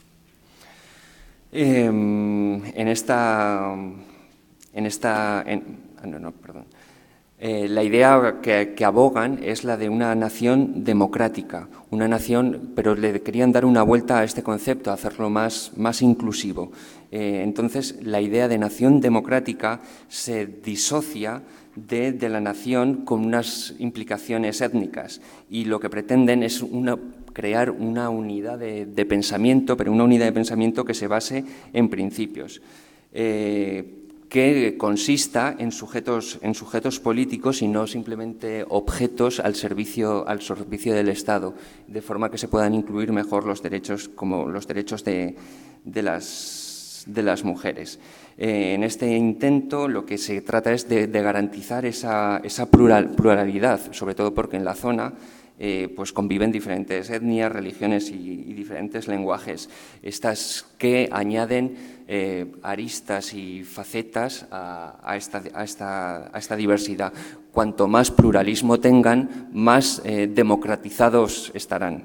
Eh, en esta, en esta, en, no, no, perdón. Eh, la idea que, que abogan es la de una nación democrática, una nación, pero le querían dar una vuelta a este concepto, hacerlo más, más inclusivo. Eh, entonces, la idea de nación democrática se disocia de, de la nación con unas implicaciones étnicas y lo que pretenden es una, crear una unidad de, de pensamiento, pero una unidad de pensamiento que se base en principios. Eh, que consista en sujetos, en sujetos políticos y no simplemente objetos al servicio, al servicio del Estado, de forma que se puedan incluir mejor los derechos, como los derechos de, de, las, de las mujeres. Eh, en este intento lo que se trata es de, de garantizar esa, esa plural, pluralidad, sobre todo porque en la zona Eh, pues conviven diferentes etnias, religiones y, y diferentes lenguajes. Estas que añaden eh, aristas y facetas a, a, esta, a, esta, a esta diversidad. Cuanto más pluralismo tengan, más eh, democratizados estarán.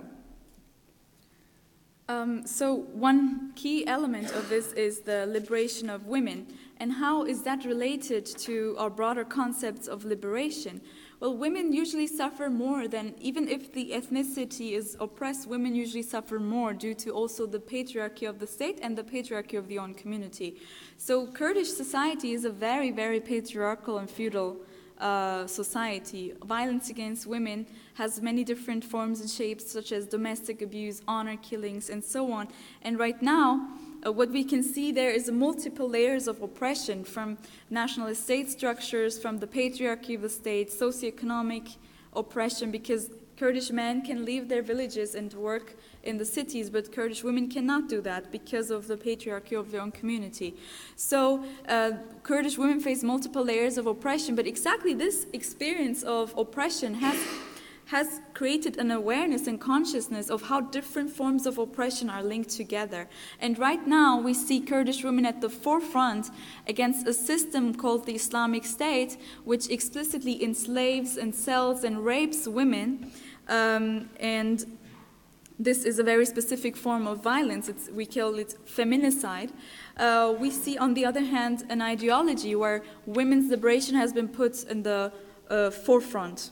Um, so one key element of this is the liberation of women. And how is that related to our broader concepts of liberation? Well, women usually suffer more than, even if the ethnicity is oppressed, women usually suffer more due to also the patriarchy of the state and the patriarchy of the own community. So Kurdish society is a very, very patriarchal and feudal uh, society. Violence against women has many different forms and shapes, such as domestic abuse, honor killings, and so on. And right now, Uh, what we can see there is multiple layers of oppression, from national state structures, from the patriarchy of the state, socioeconomic oppression, because Kurdish men can leave their villages and work in the cities, but Kurdish women cannot do that because of the patriarchy of their own community. So uh, Kurdish women face multiple layers of oppression, but exactly this experience of oppression has has created an awareness and consciousness of how different forms of oppression are linked together. And right now we see Kurdish women at the forefront against a system called the Islamic State, which explicitly enslaves and sells and rapes women. Um, and this is a very specific form of violence. It's, we call it feminicide. Uh, we see, on the other hand, an ideology where women's liberation has been put in the uh, forefront.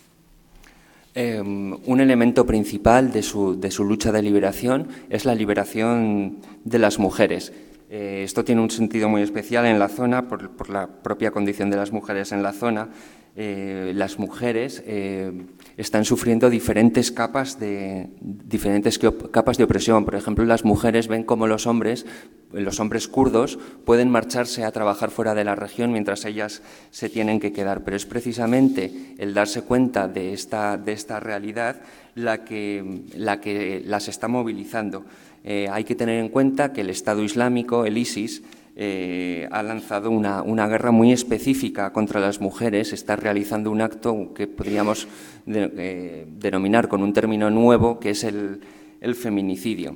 Eh, un elemento principal de su, de su lucha de liberación es la liberación de las mujeres. Eh, esto tiene un sentido muy especial en la zona por, por la propia condición de las mujeres en la zona. Eh, las mujeres eh, están sufriendo diferentes capas de, diferentes capas de opresión. Por ejemplo, las mujeres ven cómo los hombres, los hombres kurdos, pueden marcharse a trabajar fuera de la región mientras ellas se tienen que quedar. Pero es precisamente el darse cuenta de esta, de esta realidad la que, la que las está movilizando. Eh, hay que tener en cuenta que el Estado Islámico, el ISIS, Eh, ha lanzado una, una guerra muy específica contra las mujeres, está realizando un acto que podríamos de, eh, denominar con un término nuevo, que es el, el feminicidio.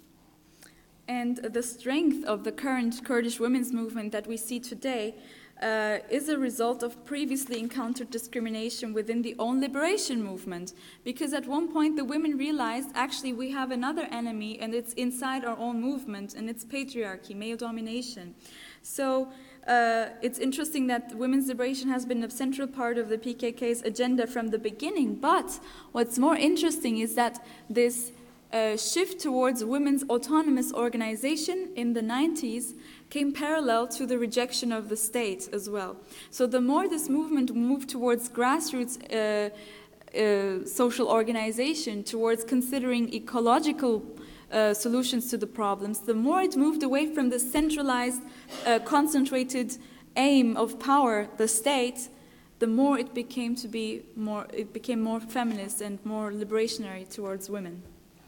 And the strength of the current Kurdish women's movement that we see today uh, is a result of previously encountered discrimination within the own liberation movement. Because at one point the women realized, actually we have another enemy and it's inside our own movement, and it's patriarchy, male domination. So uh, it's interesting that women's liberation has been a central part of the P K K's agenda from the beginning, but what's more interesting is that this Uh, shift towards women's autonomous organization in the nineties came parallel to the rejection of the state as well. So the more this movement moved towards grassroots uh, uh, social organization, towards considering ecological uh, solutions to the problems, the more it moved away from the centralized, uh, concentrated aim of power, the state, the more it became to be more, it became more feminist and more liberationary towards women.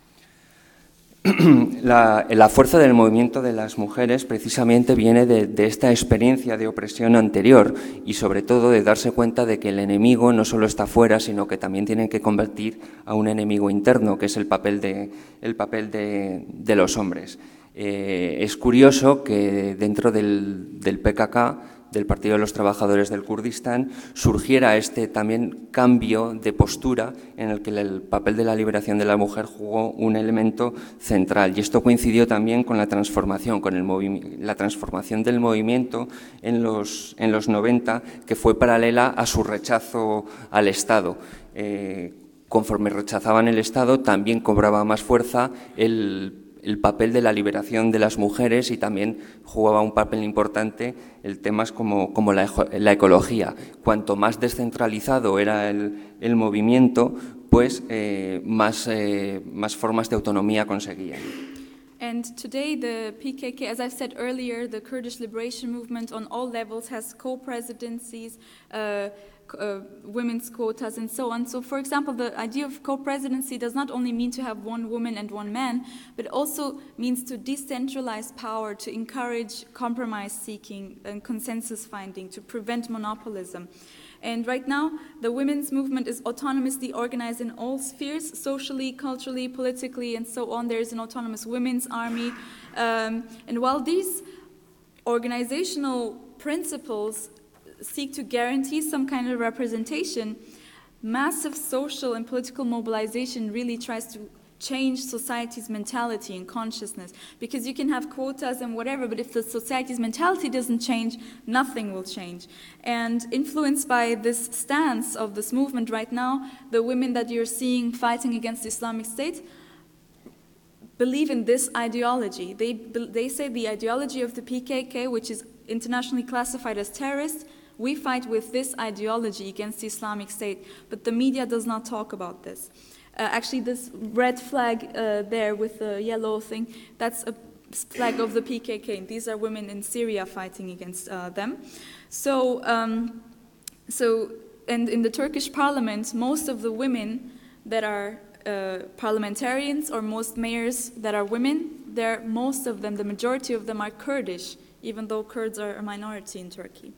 La, la fuerza del movimiento de las mujeres precisamente viene de, de esta experiencia de opresión anterior y sobre todo de darse cuenta de que el enemigo no solo está fuera, sino que también tienen que convertir a un enemigo interno, que es el papel de, el papel de, de los hombres. Eh, es curioso que dentro del, del P K K, del Partido de los Trabajadores del Kurdistán, surgiera este también cambio de postura en el que el papel de la liberación de la mujer jugó un elemento central. Y esto coincidió también con la transformación, con el la transformación del movimiento en los, en los noventa, que fue paralela a su rechazo al Estado. Eh, conforme rechazaban el Estado, también cobraba más fuerza el el papel de la liberación de las mujeres y también jugaba un papel importante en temas como, como la, la ecología. Cuanto más descentralizado era el, el movimiento, pues eh, más, eh, más formas de autonomía conseguían. And today the P K K, as I've said earlier, the Kurdish liberation movement on all levels has co-presidencies, uh, Uh, women's quotas and so on. So for example, the idea of co-presidency does not only mean to have one woman and one man, but also means to decentralize power, to encourage compromise seeking and consensus finding, to prevent monopolism. And right now, the women's movement is autonomously organized in all spheres, socially, culturally, politically, and so on. There is an autonomous women's army. Um, and while these organizational principles seek to guarantee some kind of representation, massive social and political mobilization really tries to change society's mentality and consciousness. Because you can have quotas and whatever, but if the society's mentality doesn't change, nothing will change. And influenced by this stance of this movement right now, the women that you're seeing fighting against the Islamic State believe in this ideology. They, they say the ideology of the P K K, which is internationally classified as terrorist, we fight with this ideology against the Islamic State, but the media does not talk about this. Uh, actually, this red flag uh, there with the yellow thing, that's a flag of the P K K. These are women in Syria fighting against uh, them. So, um, so, and in the Turkish parliament, most of the women that are uh, parliamentarians, or most mayors that are women, they're, most of them, the majority of them are Kurdish, even though Kurds are a minority in Turkey.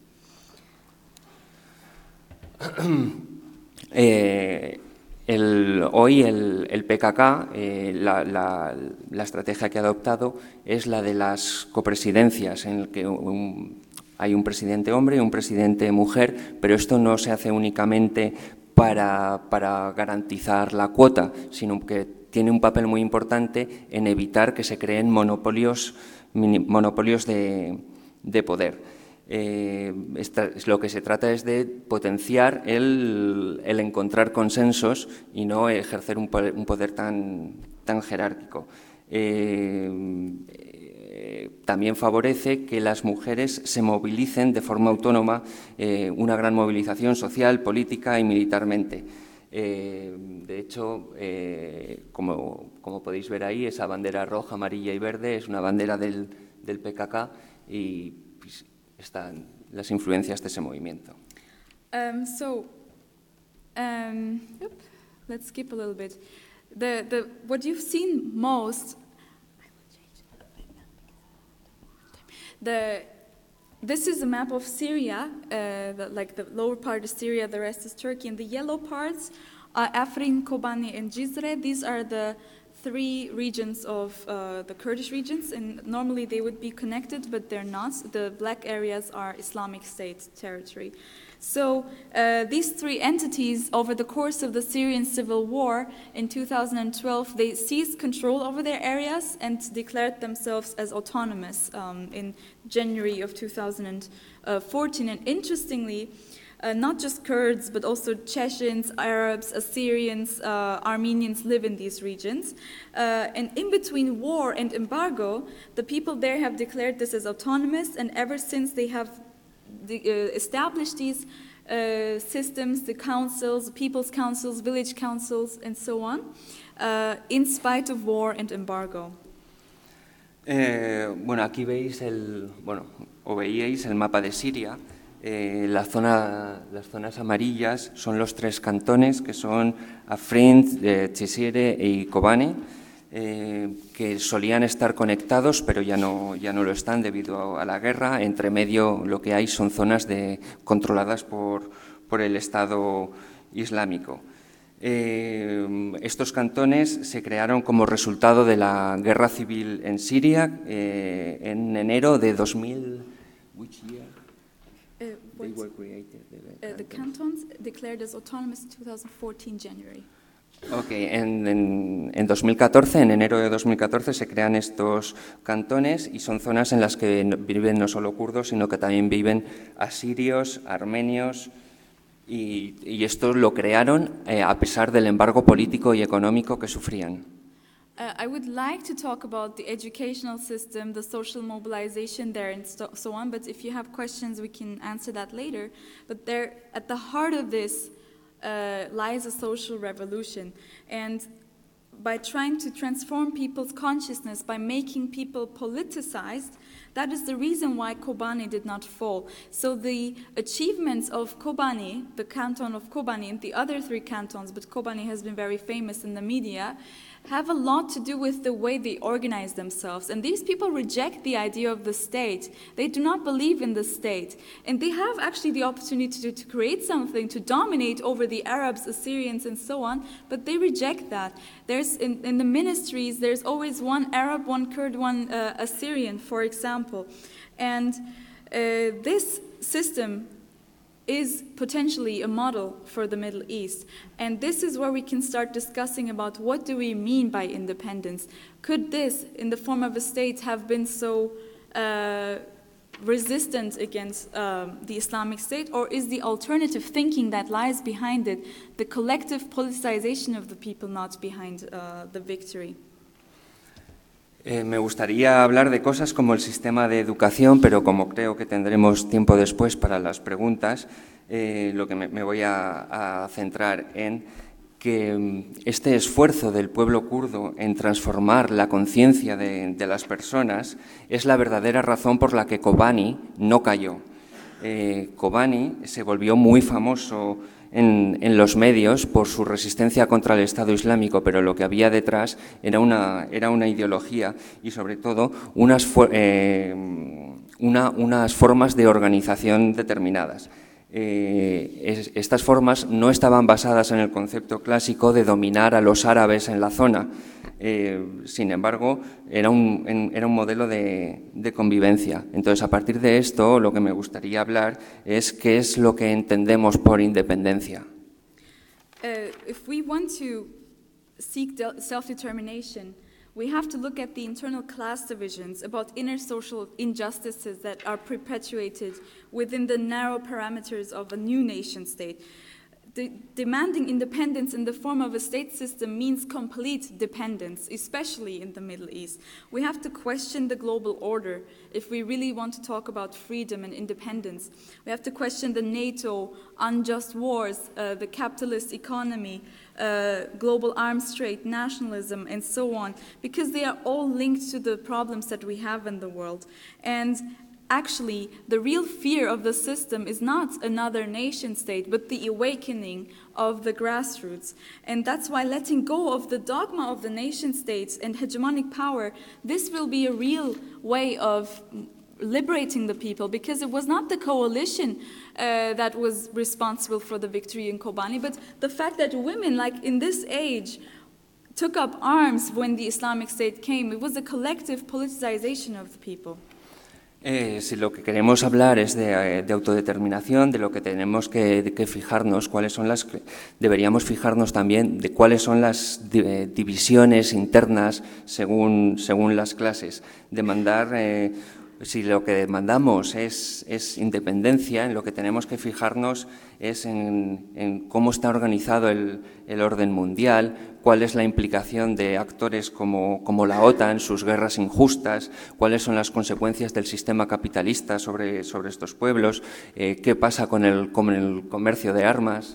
eh, el, hoy el, el P K K, eh, la, la, la estrategia que ha adoptado es la de las copresidencias, en el que un, hay un presidente hombre y un presidente mujer, pero esto no se hace únicamente para, para garantizar la cuota, sino que tiene un papel muy importante en evitar que se creen monopolios, monopolios de, de poder. Eh, esta, lo que se trata es de potenciar el, el encontrar consensos y no ejercer un poder, un poder tan, tan jerárquico. Eh, eh, también favorece que las mujeres se movilicen de forma autónoma, eh, una gran movilización social, política y militarmente. Eh, de hecho, eh, como, como podéis ver ahí, esa bandera roja, amarilla y verde es una bandera del, del P K K y pues, están las influencias de ese movimiento. Um, so, um, yep, let's skip a little bit. The, the, what you've seen most, the, this is a map of Syria, uh, the, like the lower part is Syria, the rest is Turkey, and the yellow parts are Afrin, Kobani, and Cizre. These are the three regions of uh, the Kurdish regions, and normally they would be connected, but they're not. The black areas are Islamic State territory. So uh, these three entities, over the course of the Syrian civil war in two thousand twelve, they seized control over their areas and declared themselves as autonomous um, in January of two thousand fourteen. And interestingly, Uh, not just Kurds, but also Chechens, Arabs, Assyrians, uh, Armenians live in these regions. Uh, and in between war and embargo, the people there have declared this as autonomous, and ever since they have the, uh, established these uh, systems, the councils, people's councils, village councils, and so on, uh, in spite of war and embargo. Eh, bueno, aquí veis el, bueno, o veíais el mapa de Siria. Eh, la zona, las zonas amarillas son los tres cantones, que son Afrin, eh, Cizre y Kobani, eh, que solían estar conectados, pero ya no, ya no lo están debido a la guerra. Entre medio lo que hay son zonas de, controladas por, por el Estado Islámico. Eh, estos cantones se crearon como resultado de la guerra civil en Siria eh, en enero de dos mil. Which year? Uh, They were created, the, uh, the cantons declared as autonomous in two thousand fourteen, January. Ok, en, en, en dos mil catorce, en enero de dos mil catorce, se crean estos cantones y son zonas en las que viven no solo kurdos, sino que también viven asirios, armenios, y, y esto lo crearon eh, a pesar del embargo político y económico que sufrían. Uh, I would like to talk about the educational system, the social mobilization there, and so, so on, but if you have questions, we can answer that later. But there, at the heart of this uh, lies a social revolution. And by trying to transform people's consciousness, by making people politicized, that is the reason why Kobani did not fall. So the achievements of Kobani, the canton of Kobani, and the other three cantons, but Kobani has been very famous in the media, have a lot to do with the way they organize themselves. And these people reject the idea of the state. They do not believe in the state. And they have actually the opportunity to, to create something, to dominate over the Arabs, Assyrians, and so on, but they reject that. There's, in, in the ministries, there's always one Arab, one Kurd, one uh, Assyrian, for example. And uh, this system is potentially a model for the Middle East. And this is where we can start discussing about what do we mean by independence. Could this, in the form of a state, have been so uh, resistant against um, the Islamic State, or is the alternative thinking that lies behind it the collective politicization of the people, not behind uh, the victory? Eh, me gustaría hablar de cosas como el sistema de educación, pero como creo que tendremos tiempo después para las preguntas, eh, lo que me, me voy a, a centrar en que este esfuerzo del pueblo kurdo en transformar la conciencia de, de las personas es la verdadera razón por la que Kobani no cayó. Eh, Kobani se volvió muy famoso En, en los medios por su resistencia contra el Estado Islámico, pero lo que había detrás era una, era una ideología y, sobre todo, unas, eh, una, unas formas de organización determinadas. Eh, es, estas formas no estaban basadas en el concepto clásico de dominar a los árabes en la zona. Eh, sin embargo, era un, en, era un modelo de, de convivencia. Entonces, a partir de esto, lo que me gustaría hablar es qué es lo que entendemos por independencia. Uh, if we want to seek self-determination, we have to look at the internal class divisions, about inner social injustices that are perpetuated within the narrow parameters of a new nation state. De demanding independence in the form of a state system means complete dependence, especially in the Middle East. We have to question the global order if we really want to talk about freedom and independence. We have to question the NATO, unjust wars, uh, the capitalist economy, uh, global arms trade, nationalism, and so on, because they are all linked to the problems that we have in the world. And actually, the real fear of the system is not another nation state, but the awakening of the grassroots. And that's why letting go of the dogma of the nation states and hegemonic power, this will be a real way of liberating the people, because it was not the coalition uh, that was responsible for the victory in Kobani, but the fact that women, like in this age, took up arms when the Islamic State came. It was a collective politicization of the people. Eh, si lo que queremos hablar es de, de autodeterminación, de lo que tenemos que, que fijarnos, cuáles son las, deberíamos fijarnos también de cuáles son las eh, divisiones internas según, según las clases. Demandar, eh, si lo que demandamos es, es independencia, en lo que tenemos que fijarnos es en, en cómo está organizado el, el orden mundial, cuál es la implicación de actores como, como la OTAN, sus guerras injustas, cuáles son las consecuencias del sistema capitalista sobre, sobre estos pueblos, eh, qué pasa con el, con el comercio de armas.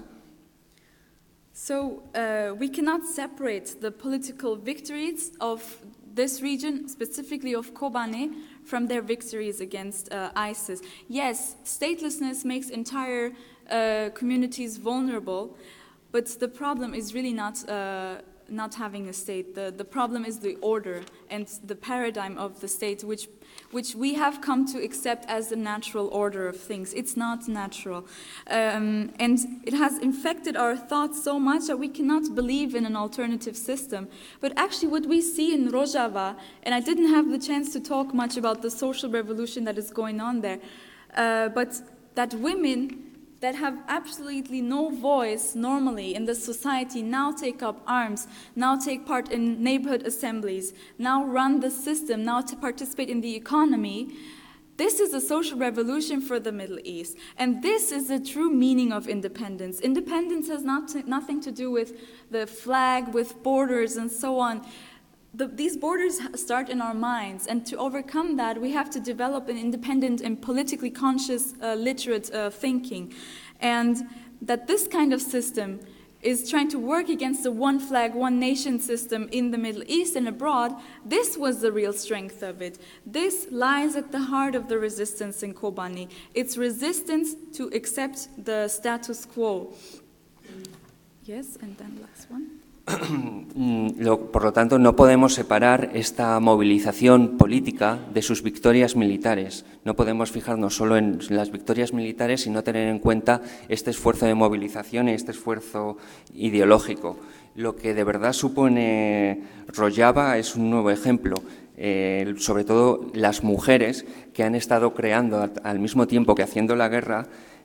So uh, we cannot separate the political victories of this region, specifically of Kobane, from their victories against uh, ISIS. Yes, statelessness makes entire uh, communities vulnerable, but the problem is really not uh, not having a state. The, the problem is the order and the paradigm of the state, which, which we have come to accept as the natural order of things. It's not natural. Um, and it has infected our thoughts so much that we cannot believe in an alternative system. But actually what we see in Rojava, and I didn't have the chance to talk much about the social revolution that is going on there, uh, but that women that have absolutely no voice normally in the society now take up arms, now take part in neighborhood assemblies, now run the system, now to participate in the economy. This is a social revolution for the Middle East. And this is the true meaning of independence. Independence has not to, nothing to do with the flag, with borders and so on. The, these borders start in our minds, and to overcome that, we have to develop an independent and politically conscious, uh, literate uh, thinking. And that this kind of system is trying to work against the one flag, one nation system in the Middle East and abroad. This was the real strength of it. This lies at the heart of the resistance in Kobani. It's resistance to accept the status quo. Yes, and then last one. Por lo tanto, no podemos separar esta movilización política de sus victorias militares. No podemos fijarnos solo en las victorias militares y no tener en cuenta este esfuerzo de movilización y este esfuerzo ideológico. Lo que de verdad supone Rojava es un nuevo ejemplo. Eh, sobre todo las mujeres que han estado creando al mismo tiempo que haciendo la guerra,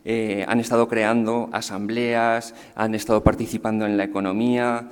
eh, han estado creando asambleas, han estado participando en la economía.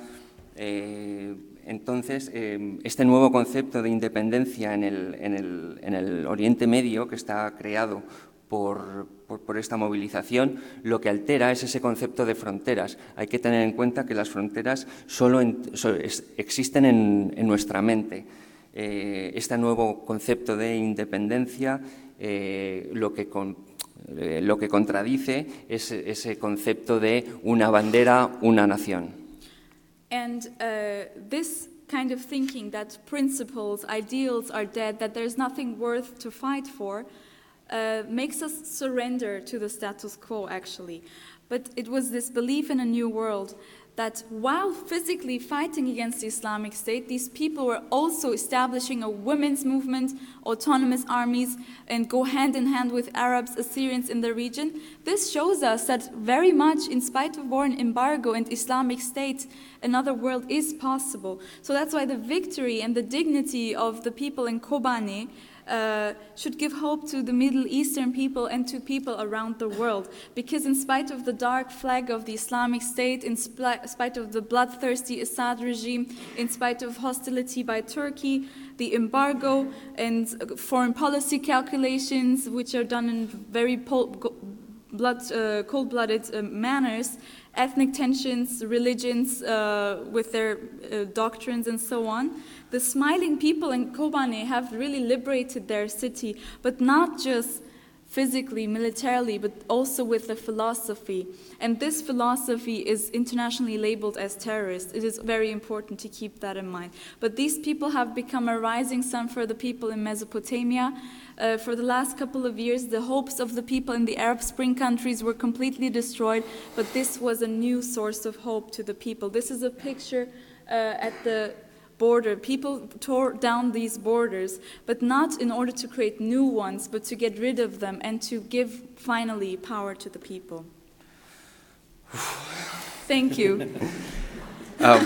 Eh, entonces, eh, este nuevo concepto de independencia en el, en el, en el Oriente Medio, que está creado por, por, por esta movilización, lo que altera es ese concepto de fronteras. Hay que tener en cuenta que las fronteras solo en, so, es, existen en, en nuestra mente. Eh, este nuevo concepto de independencia eh, lo, que con, eh, lo que contradice es ese concepto de una bandera, una nación. And uh, this kind of thinking that principles, ideals are dead, that there's nothing worth to fight for, uh, makes us surrender to the status quo, actually. But it was this belief in a new world that while physically fighting against the Islamic State, these people were also establishing a women's movement, autonomous armies, and go hand in hand with Arabs, Assyrians in the region. This shows us that very much, in spite of war and embargo and Islamic State, another world is possible. So that's why the victory and the dignity of the people in Kobane Uh, should give hope to the Middle Eastern people and to people around the world. Because in spite of the dark flag of the Islamic State, in spite of the bloodthirsty Assad regime, in spite of hostility by Turkey, the embargo and foreign policy calculations, which are done in very blood, uh, cold-blooded uh, manners, ethnic tensions, religions uh, with their uh, doctrines and so on. The smiling people in Kobane have really liberated their city, but not just physically, militarily, but also with a philosophy. And this philosophy is internationally labeled as terrorist. It is very important to keep that in mind. But these people have become a rising sun for the people in Mesopotamia. Uh, for the last couple of years, the hopes of the people in the Arab Spring countries were completely destroyed, but this was a new source of hope to the people. This is a picture uh, at the border. People tore down these borders, but not in order to create new ones, but to get rid of them and to give, finally, power to the people. Thank you. um.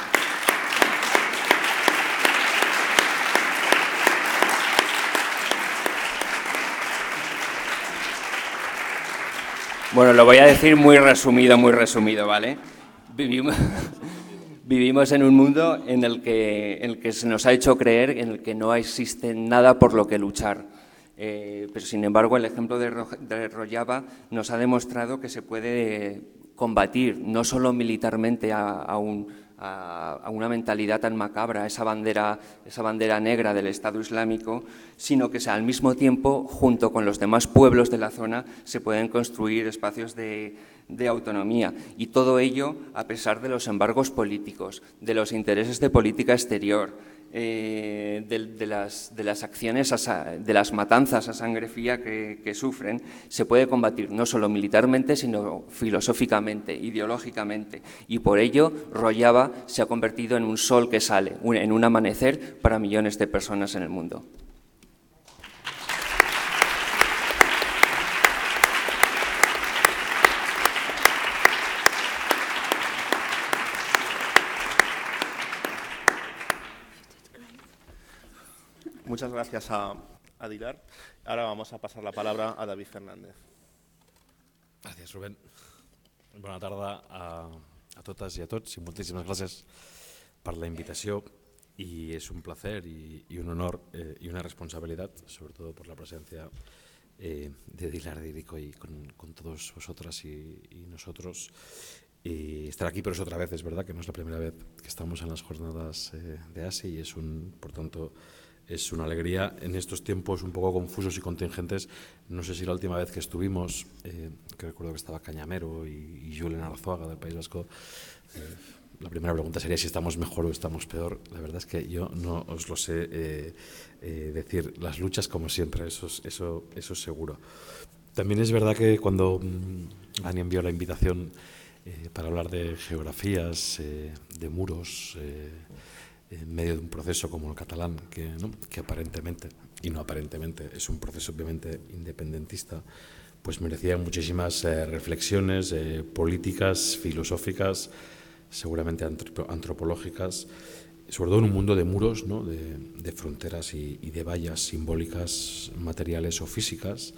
Bueno, lo voy a decir muy resumido, muy resumido, ¿vale? Vivimos... Vivimos en un mundo en el, que, en el que se nos ha hecho creer en el que no existe nada por lo que luchar. Eh, pero, sin embargo, el ejemplo de, Ro, de Rojava nos ha demostrado que se puede combatir, no solo militarmente, a, a, un, a, a una mentalidad tan macabra, esa bandera, esa bandera negra del Estado Islámico, sino que al mismo tiempo, junto con los demás pueblos de la zona, se pueden construir espacios de... de autonomía, y todo ello a pesar de los embargos políticos, de los intereses de política exterior, eh, de, de, las, de las acciones, a, de las matanzas a sangre fría que, que sufren. Se puede combatir no solo militarmente, sino filosóficamente, ideológicamente, y por ello Rojava se ha convertido en un sol que sale, un, en un amanecer para millones de personas en el mundo. Muchas gracias a, a Dilar. Ahora vamos a pasar la palabra a David Fernández. Gràcies, Rubén. Bona tarda a, a totes i a tots i moltíssimes gràcies per la invitació, y es un placer y, y un honor eh, y una responsabilidad, sobre todo por la presencia eh, de Dilar de Irico y con, con todos vosotras y, y nosotros. Y estar aquí, pero es otra vez, es verdad que no es la primera vez que estamos en las jornadas eh, de A S I, y es un, por tanto, es una alegría en estos tiempos un poco confusos y contingentes. No sé si la última vez que estuvimos, eh, que recuerdo que estaba Cañamero y, y Julen Arzuaga del País Vasco, eh, la primera pregunta sería si estamos mejor o estamos peor. La verdad es que yo no os lo sé eh, eh, decir. Las luchas, como siempre, eso, eso, eso es seguro. También es verdad que cuando mmm, Ani envió la invitación eh, para hablar de geografías, eh, de muros, eh, en medio de un proceso como el catalán, que, ¿no? que aparentemente, y no aparentemente, es un proceso obviamente independentista, pues merecía muchísimas eh, reflexiones eh, políticas, filosóficas, seguramente antropológicas, sobre todo en un mundo de muros, ¿no? de, de fronteras y, y de vallas simbólicas, materiales o físicas,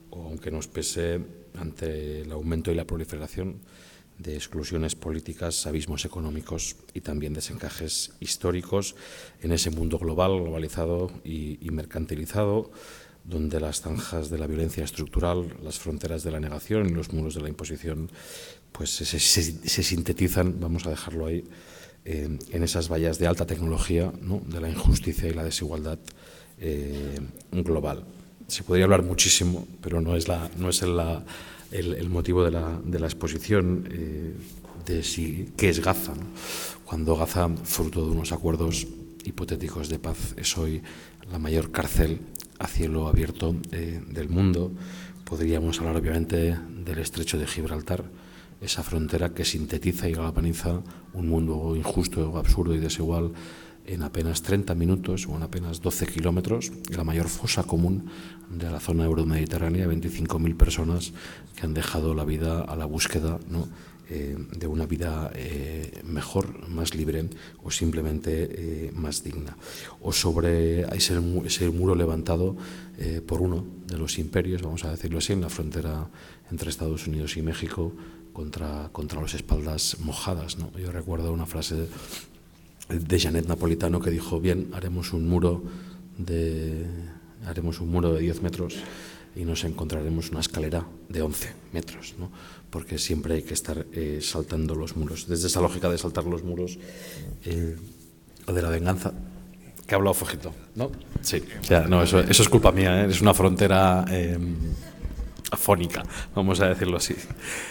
o aunque nos pese ante el aumento y la proliferación de exclusiones políticas, abismos económicos y también desencajes históricos en ese mundo global, globalizado y, y mercantilizado, donde las zanjas de la violencia estructural, las fronteras de la negación y los muros de la imposición pues se, se, se sintetizan, vamos a dejarlo ahí, eh, en esas vallas de alta tecnología, ¿no?, de la injusticia y la desigualdad eh, global. Se podría hablar muchísimo, pero no es, la, no es el, la, el, el motivo de la, de la exposición eh, de si, qué es Gaza, ¿no? Cuando Gaza, fruto de unos acuerdos hipotéticos de paz, es hoy la mayor cárcel a cielo abierto eh, del mundo. Podríamos hablar obviamente del estrecho de Gibraltar, esa frontera que sintetiza y galvaniza un mundo injusto, absurdo y desigual en apenas treinta minutos o en apenas doce kilómetros, la mayor fosa común de la zona euromediterránea, veinticinco mil personas que han dejado la vida a la búsqueda, ¿no?, eh, de una vida eh, mejor, más libre o simplemente eh, más digna. O sobre ese, ese muro levantado eh, por uno de los imperios, vamos a decirlo así, en la frontera entre Estados Unidos y México, contra, contra las espaldas mojadas, ¿no? Yo recuerdo una frase de, de Janet Napolitano que dijo: bien, haremos un muro de haremos un muro de diez metros y nos encontraremos una escalera de once metros, ¿no? Porque siempre hay que estar eh, saltando los muros. Desde esa lógica de saltar los muros eh, o de la venganza, que ha hablado Fojito, ¿no? Sí, o sea, no, eso, eso es culpa mía, ¿eh? Es una frontera eh, afónica, vamos a decirlo así.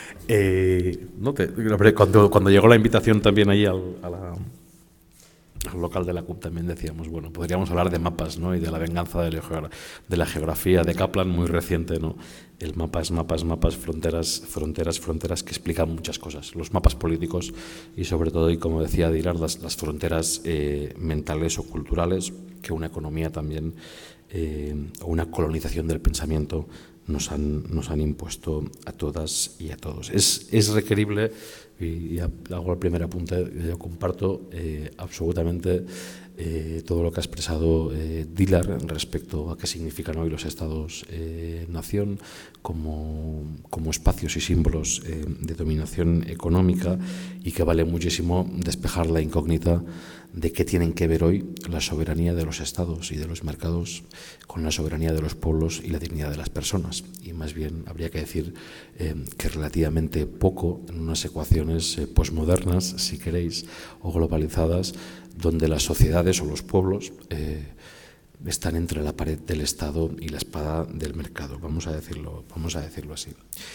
Eh, no te, cuando, cuando llegó la invitación también ahí al, a la, al local de la C U P también decíamos, bueno, podríamos hablar de mapas, ¿no?, y de la venganza de la, de la geografía de Kaplan, muy reciente, ¿no? El mapas, mapas, mapas, fronteras, fronteras, fronteras, que explican muchas cosas. Los mapas políticos y sobre todo, y como decía Dilar, las, las fronteras eh, mentales o culturales que una economía también eh, o una colonización del pensamiento nos han, nos han impuesto a todas y a todos. Es, es requerible, y ya hago el primer apunte, yo comparto eh, absolutamente eh, todo lo que ha expresado eh, Dilar respecto a qué significan hoy los Estados-nación eh, como, como espacios y símbolos eh, de dominación económica, y que vale muchísimo despejar la incógnita de qué tienen que ver hoy la soberanía de los estados y de los mercados con la soberanía de los pueblos y la dignidad de las personas. Y más bien habría que decir eh, que relativamente poco en unas ecuaciones eh, posmodernas, si queréis, o globalizadas, donde las sociedades o los pueblos eh, están entre la pared del Estado y la espada del mercado, vamos a decirlo, vamos a decirlo así.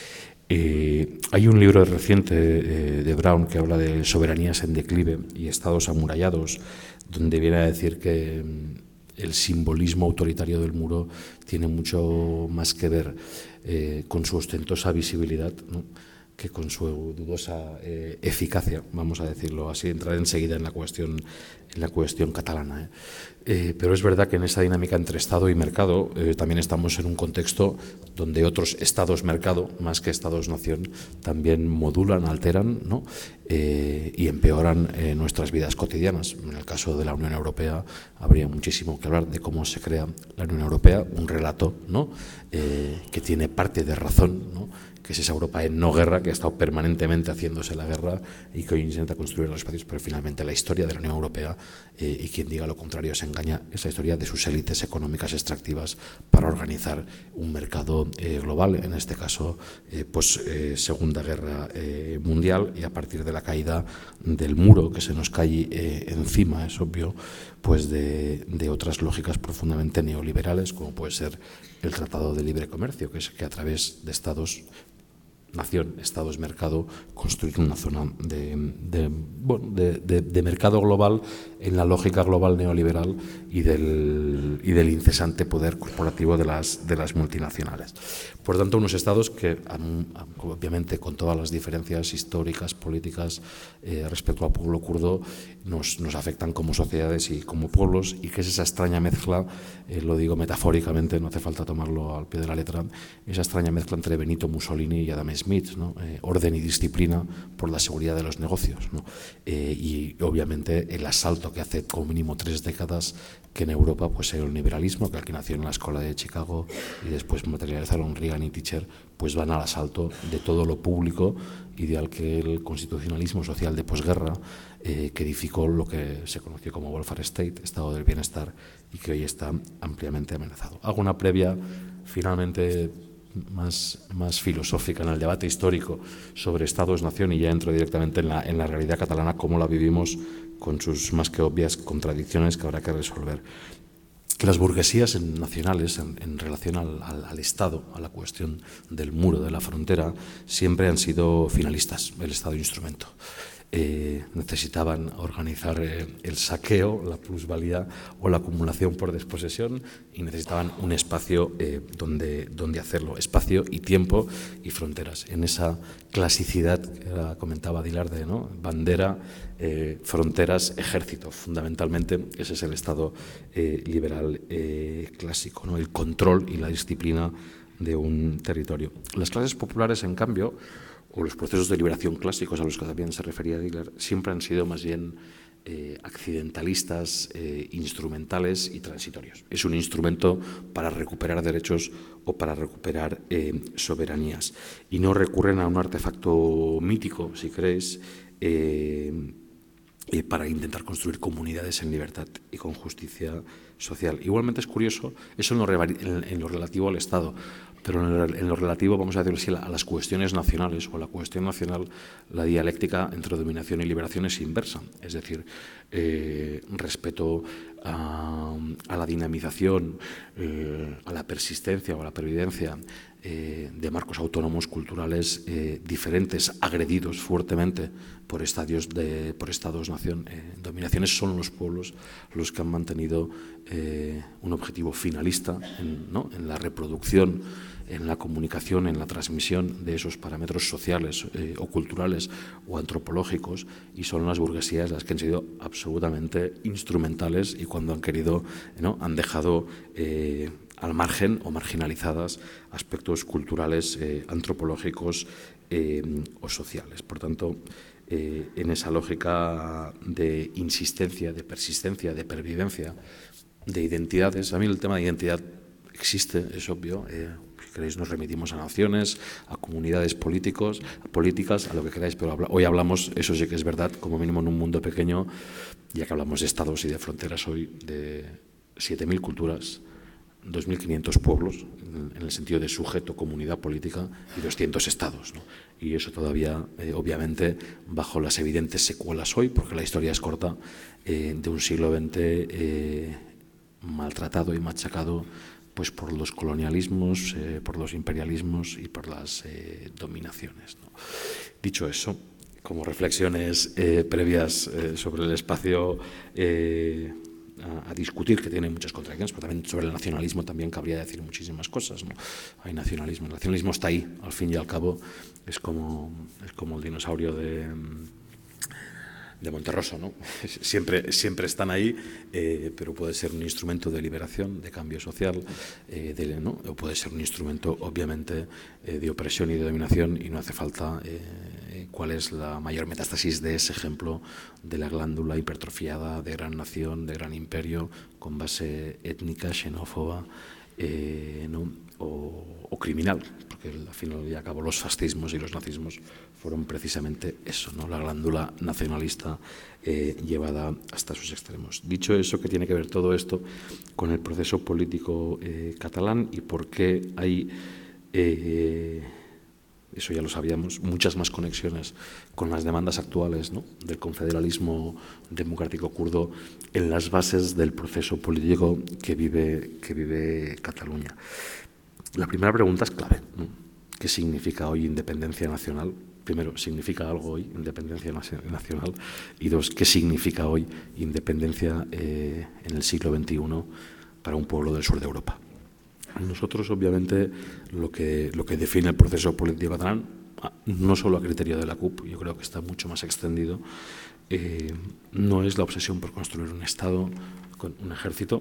Eh, hay un libro reciente eh, de Brown que habla de soberanías en declive y estados amurallados, donde viene a decir que mm, el simbolismo autoritario del muro tiene mucho más que ver eh, con su ostentosa visibilidad, ¿no?, que con su dudosa eh, eficacia, vamos a decirlo así. Entrar enseguida en la cuestión, en la cuestión catalana. ¿eh? Eh, pero es verdad que en esa dinámica entre Estado y mercado eh, también estamos en un contexto donde otros Estados-mercado, más que Estados-nación, también modulan, alteran, ¿no?, eh, y empeoran eh, nuestras vidas cotidianas. En el caso de la Unión Europea habría muchísimo que hablar de cómo se crea la Unión Europea, un relato, ¿no?, eh, que tiene parte de razón, ¿no?, que es esa Europa en no guerra, que ha estado permanentemente haciéndose la guerra y que hoy intenta construir los espacios, pero finalmente la historia de la Unión Europea, eh, y quien diga lo contrario se engaña, es la historia de sus élites económicas extractivas para organizar un mercado eh, global, en este caso eh, pues eh, Segunda Guerra eh, Mundial, y a partir de la caída del muro que se nos cae eh, encima, es obvio, pues de, de otras lógicas profundamente neoliberales, como puede ser el Tratado de Libre Comercio, que es que a través de estados nación, Estados, mercado, construir una zona de, de, bueno, de, de, de mercado global en la lógica global neoliberal y del, y del incesante poder corporativo de las, de las multinacionales. Por tanto, unos estados que, obviamente, con todas las diferencias históricas, políticas eh, respecto al pueblo kurdo, nos, nos afectan como sociedades y como pueblos, y que es esa extraña mezcla, eh, lo digo metafóricamente, no hace falta tomarlo al pie de la letra, esa extraña mezcla entre Benito Mussolini y Adam Smith, ¿no? eh, orden y disciplina por la seguridad de los negocios, ¿no? eh, y obviamente el asalto que hace como mínimo tres décadas que en Europa pues el liberalismo, que aquí nació en la escuela de Chicago y después materializaron Reagan y Thatcher, pues van al asalto de todo lo público y de aquel constitucionalismo social de posguerra eh, que edificó lo que se conoció como welfare state, estado del bienestar, y que hoy está ampliamente amenazado. Hago una previa finalmente más, más filosófica en el debate histórico sobre Estados-nación y ya entro directamente en la, en la realidad catalana, cómo la vivimos con sus más que obvias contradicciones que habrá que resolver. Que las burguesías nacionales, en, en relación al, al, al Estado, a la cuestión del muro, de la frontera, siempre han sido finalistas, el Estado instrumento. Eh, necesitaban organizar eh, el saqueo, la plusvalía o la acumulación por desposesión y necesitaban un espacio eh, donde, donde hacerlo, espacio y tiempo y fronteras. En esa clasicidad que comentaba Dilarde, ¿no? Bandera, eh, fronteras, ejército. Fundamentalmente ese es el Estado eh, liberal eh, clásico, ¿no? El control y la disciplina de un territorio. Las clases populares, en cambio, o los procesos de liberación clásicos a los que también se refería Diller, siempre han sido más bien eh, accidentalistas, eh, instrumentales y transitorios. Es un instrumento para recuperar derechos o para recuperar eh, soberanías. Y no recurren a un artefacto mítico, si queréis, eh, eh, para intentar construir comunidades en libertad y con justicia social. Igualmente es curioso, eso en lo, en, en lo relativo al Estado, pero en, en lo relativo, vamos a decirlo así, a las cuestiones nacionales o a la cuestión nacional, la dialéctica entre dominación y liberación es inversa. Es decir, eh, respeto a, a la dinamización, eh, a la persistencia o a la pervivencia eh, de marcos autónomos culturales eh, diferentes, agredidos fuertemente por estadios de, por estados-nación. Eh, dominaciones son los pueblos los que han mantenido eh, un objetivo finalista en, ¿no? en la reproducción, en la comunicación, en la transmisión de esos parámetros sociales eh, o culturales o antropológicos, y son las burguesías las que han sido absolutamente instrumentales y cuando han querido, ¿no? han dejado eh, al margen o marginalizadas aspectos culturales, eh, antropológicos eh, o sociales. Por tanto, eh, en esa lógica de insistencia, de persistencia, de pervivencia, de identidades, a mí el tema de identidad existe, es obvio. Eh, si queréis nos remitimos a naciones, a comunidades políticos, a políticas, a lo que queráis, pero habla, hoy hablamos, eso sí que es verdad, como mínimo en un mundo pequeño, ya que hablamos de estados y de fronteras hoy, de siete mil culturas, dos mil quinientos pueblos, en el sentido de sujeto, comunidad política, y doscientos estados, ¿no? Y eso todavía, eh, obviamente, bajo las evidentes secuelas hoy, porque la historia es corta, eh, de un siglo veinte eh, maltratado y machacado pues por los colonialismos, eh, por los imperialismos y por las eh, dominaciones, ¿no? Dicho eso, como reflexiones eh, previas eh, sobre el espacio eh, a, a discutir, que tiene muchas contradicciones, pero también sobre el nacionalismo también cabría decir muchísimas cosas, ¿no? Hay nacionalismo, el nacionalismo está ahí, al fin y al cabo, es como, es como el dinosaurio de... de Monterroso, ¿no? Siempre, siempre están ahí, eh, pero puede ser un instrumento de liberación, de cambio social, eh, de, ¿no? o puede ser un instrumento, obviamente, eh, de opresión y de dominación, y no hace falta eh, cuál es la mayor metástasis de ese ejemplo de la glándula hipertrofiada de gran nación, de gran imperio, con base étnica, xenófoba, eh, ¿no? o, o criminal, porque al final y al cabo los fascismos y los nazismos fueron precisamente eso, ¿no? La glándula nacionalista eh, llevada hasta sus extremos. Dicho eso, ¿qué tiene que ver todo esto con el proceso político eh, catalán y por qué hay, eh, eso ya lo sabíamos, muchas más conexiones con las demandas actuales, ¿no? del confederalismo democrático kurdo en las bases del proceso político que vive, que vive Cataluña? La primera pregunta es clave, ¿no? ¿Qué significa hoy independencia nacional? Primero, ¿significa algo hoy independencia nacional? Y dos, ¿qué significa hoy independencia eh, en el siglo veintiuno para un pueblo del sur de Europa? Nosotros, obviamente, lo que, lo que define el proceso político catalán, no solo a criterio de la C U P, yo creo que está mucho más extendido, eh, no es la obsesión por construir un Estado con un ejército,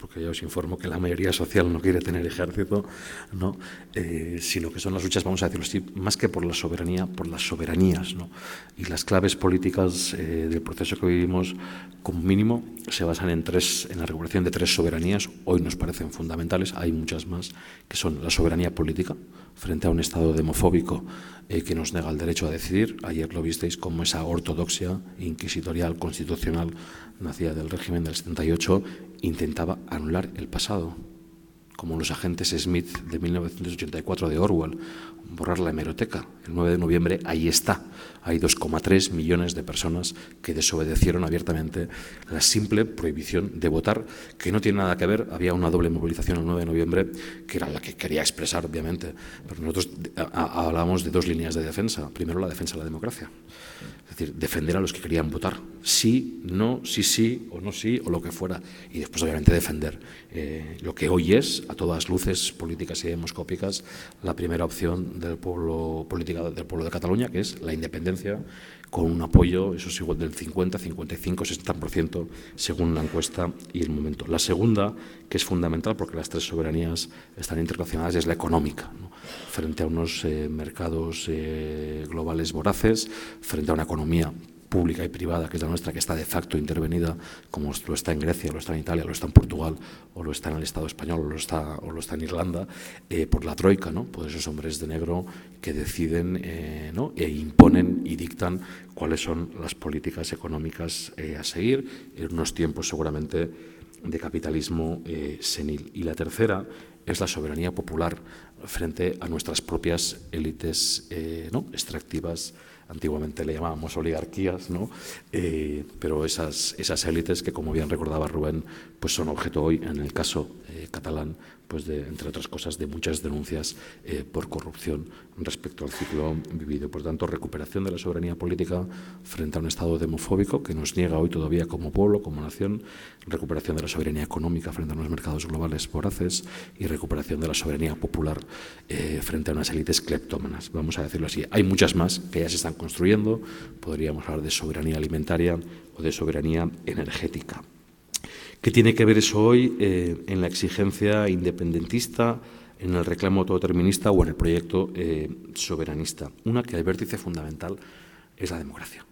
porque ya os informo que la mayoría social no quiere tener ejército, ¿no? Eh, sino que son las luchas, vamos a decirlo así, más que por la soberanía, por las soberanías, ¿no? Y las claves políticas eh, del proceso que vivimos, como mínimo, se basan en, tres, en la recuperación de tres soberanías. Hoy nos parecen fundamentales, hay muchas más, que son la soberanía política, frente a un Estado demofóbico eh, que nos nega el derecho a decidir. Ayer lo visteis como esa ortodoxia inquisitorial constitucional nacida del régimen del setenta y ocho intentaba anular el pasado, como los agentes Smith de mil novecientos ochenta y cuatro de Orwell, borrar la hemeroteca. El nueve de noviembre ahí está. Hay dos coma tres millones de personas que desobedecieron abiertamente la simple prohibición de votar, que no tiene nada que ver. Había una doble movilización el nueve de noviembre, que era la que quería expresar, obviamente. Pero nosotros hablábamos de dos líneas de defensa. Primero, la defensa de la democracia. Es decir, defender a los que querían votar. Sí, no, sí, sí, o no sí, o lo que fuera. Y después, obviamente, defender eh, lo que hoy es, a todas luces políticas y demoscópicas, la primera opción del pueblo, política del pueblo de Cataluña, que es la independencia, con un apoyo, eso es igual, del cincuenta, cincuenta y cinco, sesenta por ciento según la encuesta y el momento. La segunda, que es fundamental porque las tres soberanías están interrelacionadas, es la económica, ¿no? Frente a unos eh, mercados eh, globales voraces, frente a una economía pública y privada, que es la nuestra, que está de facto intervenida, como lo está en Grecia, lo está en Italia, lo está en Portugal, o lo está en el Estado español, o lo está, o lo está en Irlanda, eh, por la troika, ¿no? Por esos hombres de negro que deciden, eh, ¿no? e imponen y dictan cuáles son las políticas económicas eh, a seguir en unos tiempos seguramente de capitalismo eh, senil. Y la tercera es la soberanía popular frente a nuestras propias élites eh, ¿no? extractivas. Antiguamente le llamábamos oligarquías, ¿no? eh, pero esas, esas élites que, como bien recordaba Rubén, pues son objeto hoy, en el caso eh, catalán, pues de, entre otras cosas, de muchas denuncias eh, por corrupción respecto al ciclo vivido. Por tanto, recuperación de la soberanía política frente a un Estado demofóbico que nos niega hoy todavía como pueblo, como nación, recuperación de la soberanía económica frente a unos mercados globales voraces y recuperación de la soberanía popular eh, frente a unas élites cleptómanas. Vamos a decirlo así. Hay muchas más que ya se están construyendo. Podríamos hablar de soberanía alimentaria o de soberanía energética. ¿Qué tiene que ver eso hoy eh, en la exigencia independentista, en el reclamo autodeterminista o en el proyecto eh, soberanista? Una, que el vértice fundamental es la democracia.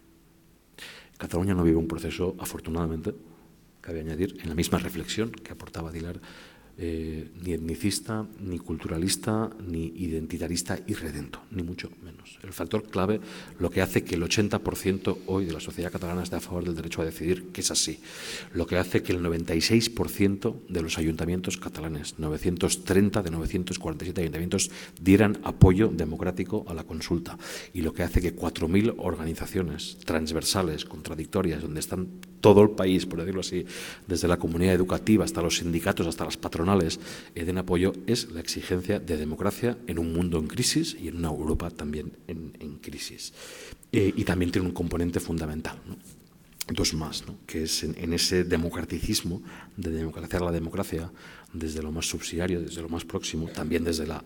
Cataluña no vive un proceso, afortunadamente, cabe añadir, en la misma reflexión que aportaba Dilar, eh, ni etnicista, ni culturalista, ni identitarista y redento, ni mucho menos. El factor clave, lo que hace que el ochenta por ciento hoy de la sociedad catalana esté a favor del derecho a decidir, que es así. Lo que hace que el noventa y seis por ciento de los ayuntamientos catalanes, novecientos treinta de novecientos cuarenta y siete ayuntamientos, dieran apoyo democrático a la consulta. Y lo que hace que cuatro mil organizaciones transversales, contradictorias, donde están todo el país, por decirlo así, desde la comunidad educativa hasta los sindicatos, hasta las patronales, eh, den apoyo, es la exigencia de democracia en un mundo en crisis y en una Europa también en, en crisis. Eh, y también tiene un componente fundamental, ¿no? Dos más, ¿no? Que es en, en ese democraticismo, de democratizar la democracia desde lo más subsidiario, desde lo más próximo, también desde la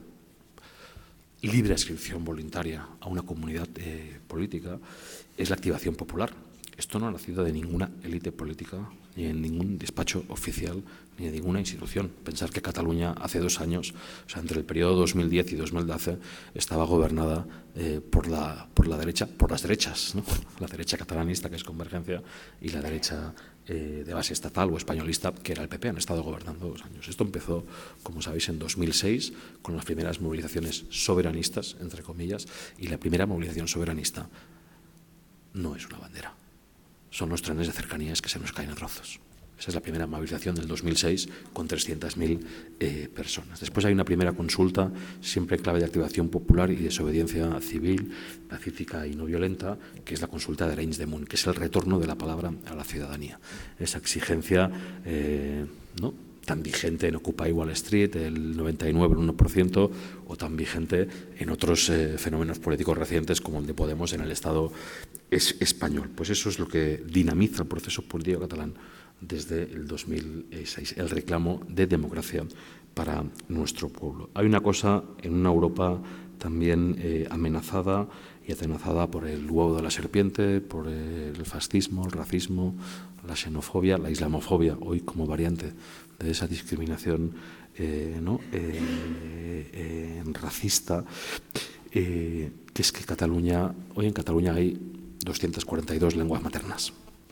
libre adscripción voluntaria a una comunidad eh, política, es la activación popular. Esto no ha nacido de ninguna élite política, ni en ningún despacho oficial, ni de ninguna institución. Pensar que Cataluña hace dos años, o sea, entre el periodo dos mil diez y dos mil doce, estaba gobernada eh, por, la, por la derecha, por las derechas, ¿no? La derecha catalanista, que es Convergencia, y la derecha eh, de base estatal o españolista, que era el P P, han estado gobernando dos años. Esto empezó, como sabéis, en dos mil seis, con las primeras movilizaciones soberanistas, entre comillas, y la primera movilización soberanista no es una bandera. Son los trenes de cercanías que se nos caen a trozos. Esa es la primera movilización del dos mil seis con trescientas mil eh, personas. Después hay una primera consulta, siempre en clave de activación popular y desobediencia civil, pacífica y no violenta, que es la consulta de Arenys de Munt, que es el retorno de la palabra a la ciudadanía. Esa exigencia, eh, ¿no?, tan vigente en Occupy Wall Street, el noventa y nueve, el uno por ciento, o tan vigente en otros eh, fenómenos políticos recientes como el de Podemos en el Estado es, español. Pues eso es lo que dinamiza el proceso político catalán desde el dos mil seis, el reclamo de democracia para nuestro pueblo. Hay una cosa en una Europa también eh, amenazada y atenazada por el huevo de la serpiente, por el fascismo, el racismo, la xenofobia, la islamofobia, hoy como variante de esa discriminación eh, ¿no? eh, eh, racista, eh, que es que Cataluña, hoy en Cataluña hay doscientas cuarenta y dos lenguas maternas.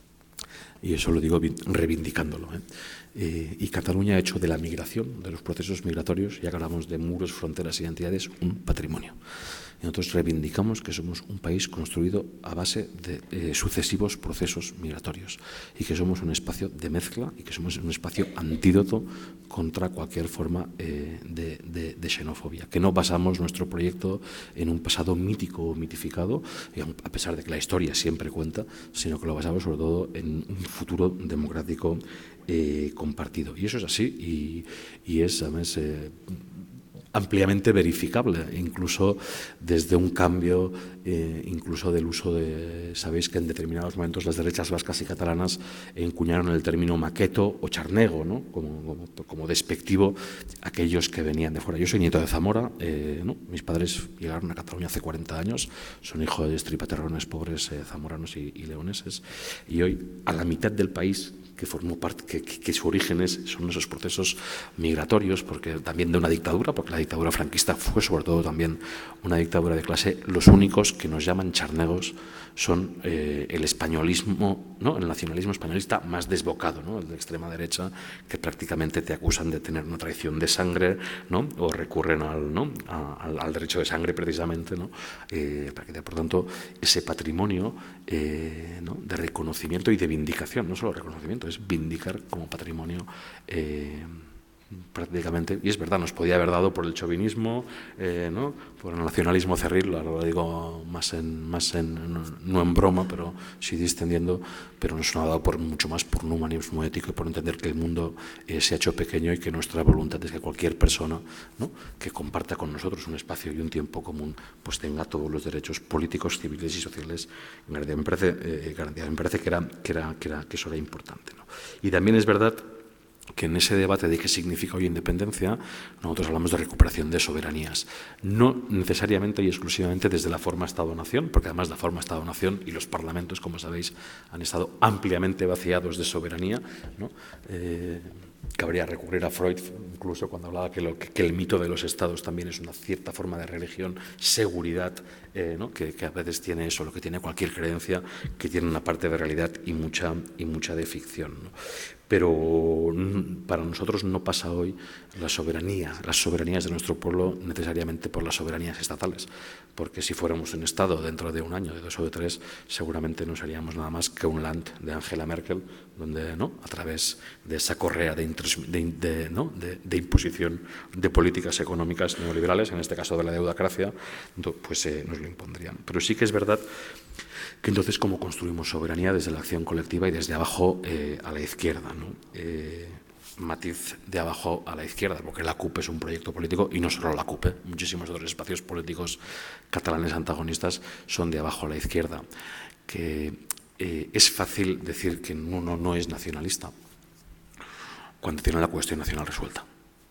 Y eso lo digo reivindicándolo. ¿eh? Eh, y Cataluña ha hecho de la migración, de los procesos migratorios, ya que hablamos de muros, fronteras y identidades, un patrimonio. Y nosotros reivindicamos que somos un país construido a base de eh, sucesivos procesos migratorios y que somos un espacio de mezcla y que somos un espacio antídoto contra cualquier forma eh, de, de, de xenofobia. Que no basamos nuestro proyecto en un pasado mítico o mitificado, a pesar de que la historia siempre cuenta, sino que lo basamos sobre todo en un futuro democrático eh, compartido. Y eso es así y, y es, además, eh, ampliamente verificable, incluso desde un cambio, eh, incluso del uso de, sabéis que en determinados momentos las derechas vascas y catalanas encuñaron el término maqueto o charnego, ¿no? como, como, como despectivo a aquellos que venían de fuera. Yo soy nieto de Zamora, eh, ¿no? Mis padres llegaron a Cataluña hace cuarenta años, son hijos de estripaterrones pobres eh, zamoranos y, y leoneses, y hoy a la mitad del país que formó parte, que, que, que su origen es, son esos procesos migratorios, porque también de una dictadura, porque la dictadura franquista fue sobre todo también una dictadura de clase. Los únicos que nos llaman charnegos son eh, el españolismo, ¿no? El nacionalismo españolista más desbocado, ¿no? El de extrema derecha, que prácticamente te acusan de tener una traición de sangre, ¿no? O recurren al, ¿no? a, al, al derecho de sangre precisamente, ¿no? Eh, para que, por tanto, ese patrimonio eh, ¿no? de reconocimiento y de vindicación, no solo reconocimiento, es vindicar como patrimonio eh, prácticamente, y es verdad, nos podía haber dado por el chauvinismo, eh, ¿no? por el nacionalismo cerril, ahora lo digo más en, más en, no, no en broma, pero sí distendiendo, pero nos ha dado por mucho más por un humanismo ético y por entender que el mundo eh, se ha hecho pequeño y que nuestra voluntad es que cualquier persona, ¿no? que comparta con nosotros un espacio y un tiempo común, pues tenga todos los derechos políticos, civiles y sociales garantizados. Me parece, eh, me parece que, era, que, era, que, era, que eso era importante, ¿no? Y también es verdad que en ese debate de qué significa hoy independencia, nosotros hablamos de recuperación de soberanías, no necesariamente y exclusivamente desde la forma Estado-Nación, porque además la forma Estado-Nación y los parlamentos, como sabéis, han estado ampliamente vaciados de soberanía, ¿no? Eh, cabría recurrir a Freud, incluso cuando hablaba que, lo, que, que el mito de los estados también es una cierta forma de religión, seguridad, eh, ¿no? que, que a veces tiene eso, lo que tiene cualquier creencia, que tiene una parte de realidad y mucha, y mucha de ficción, ¿no? Pero para nosotros no pasa hoy la soberanía, las soberanías de nuestro pueblo necesariamente por las soberanías estatales, porque si fuéramos un Estado dentro de un año, de dos o de tres, seguramente no seríamos nada más que un land de Angela Merkel, donde, ¿no? a través de esa correa de, de, de, ¿no? de, de imposición de políticas económicas neoliberales, en este caso de la deudacracia, pues eh, nos lo impondrían. Pero sí que es verdad que entonces cómo construimos soberanía desde la acción colectiva y desde abajo eh, a la izquierda, ¿no? Eh, matiz de abajo a la izquierda, porque la C U P es un proyecto político y no solo la C U P, muchísimos otros espacios políticos catalanes antagonistas son de abajo a la izquierda, que eh, es fácil decir que uno no es nacionalista cuando tiene la cuestión nacional resuelta.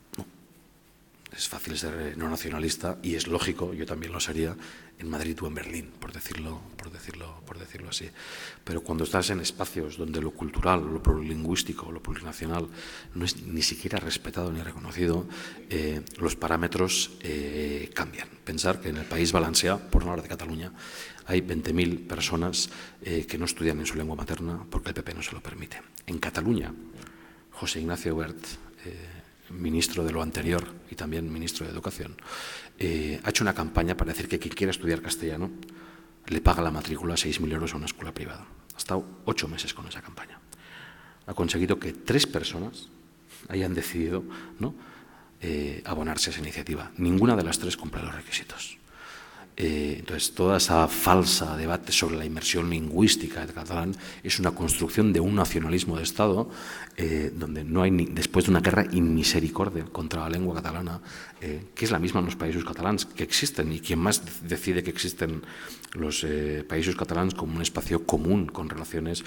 Es fácil ser no nacionalista y es lógico, yo también lo sería en Madrid o en Berlín, por decirlo, por decirlo, por decirlo así. Pero cuando estás en espacios donde lo cultural, lo plurilingüístico, lo plurinacional no es ni siquiera respetado ni reconocido, eh, los parámetros eh, cambian. Pensar que en el País Valencià, por no hablar de Cataluña, hay veinte mil personas eh, que no estudian en su lengua materna porque el P P no se lo permite. En Cataluña, José Ignacio Wert, eh, ministro de lo anterior y también ministro de Educación, eh, ha hecho una campaña para decir que quien quiera estudiar castellano le paga la matrícula seis mil euros a una escuela privada. Ha estado ocho meses con esa campaña. Ha conseguido que tres personas hayan decidido, ¿no? eh, abonarse a esa iniciativa. Ninguna de las tres cumple los requisitos. Eh, entonces, toda esa falsa debate sobre la inmersión lingüística del catalán es una construcción de un nacionalismo de Estado eh, donde no hay, ni, después de una guerra inmisericordia contra la lengua catalana, eh, que es la misma en los países catalans, que existen, y quien más decide que existen los eh, países catalans como un espacio común con relaciones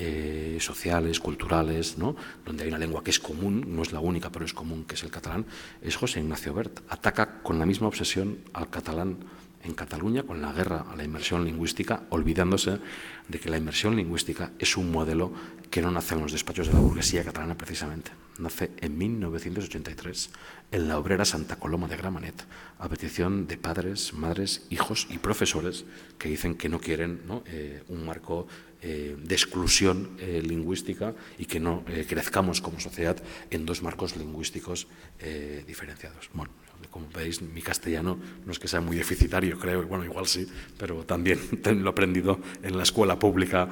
eh, sociales, culturales, ¿no? Donde hay una lengua que es común, no es la única, pero es común, que es el catalán, es José Ignacio Wert. Ataca con la misma obsesión al catalán en Cataluña con la guerra a la inmersión lingüística, olvidándose de que la inmersión lingüística es un modelo que no nace en los despachos de la burguesía catalana precisamente. Nace en mil novecientos ochenta y tres en la obrera Santa Coloma de Gramenet, a petición de padres, madres, hijos y profesores que dicen que no quieren, ¿no? Eh, un marco eh, de exclusión eh, lingüística y que no eh, crezcamos como sociedad en dos marcos lingüísticos eh, diferenciados. Bueno, como veis, mi castellano no es que sea muy deficitario, creo, bueno, igual sí, pero también lo he aprendido en la escuela pública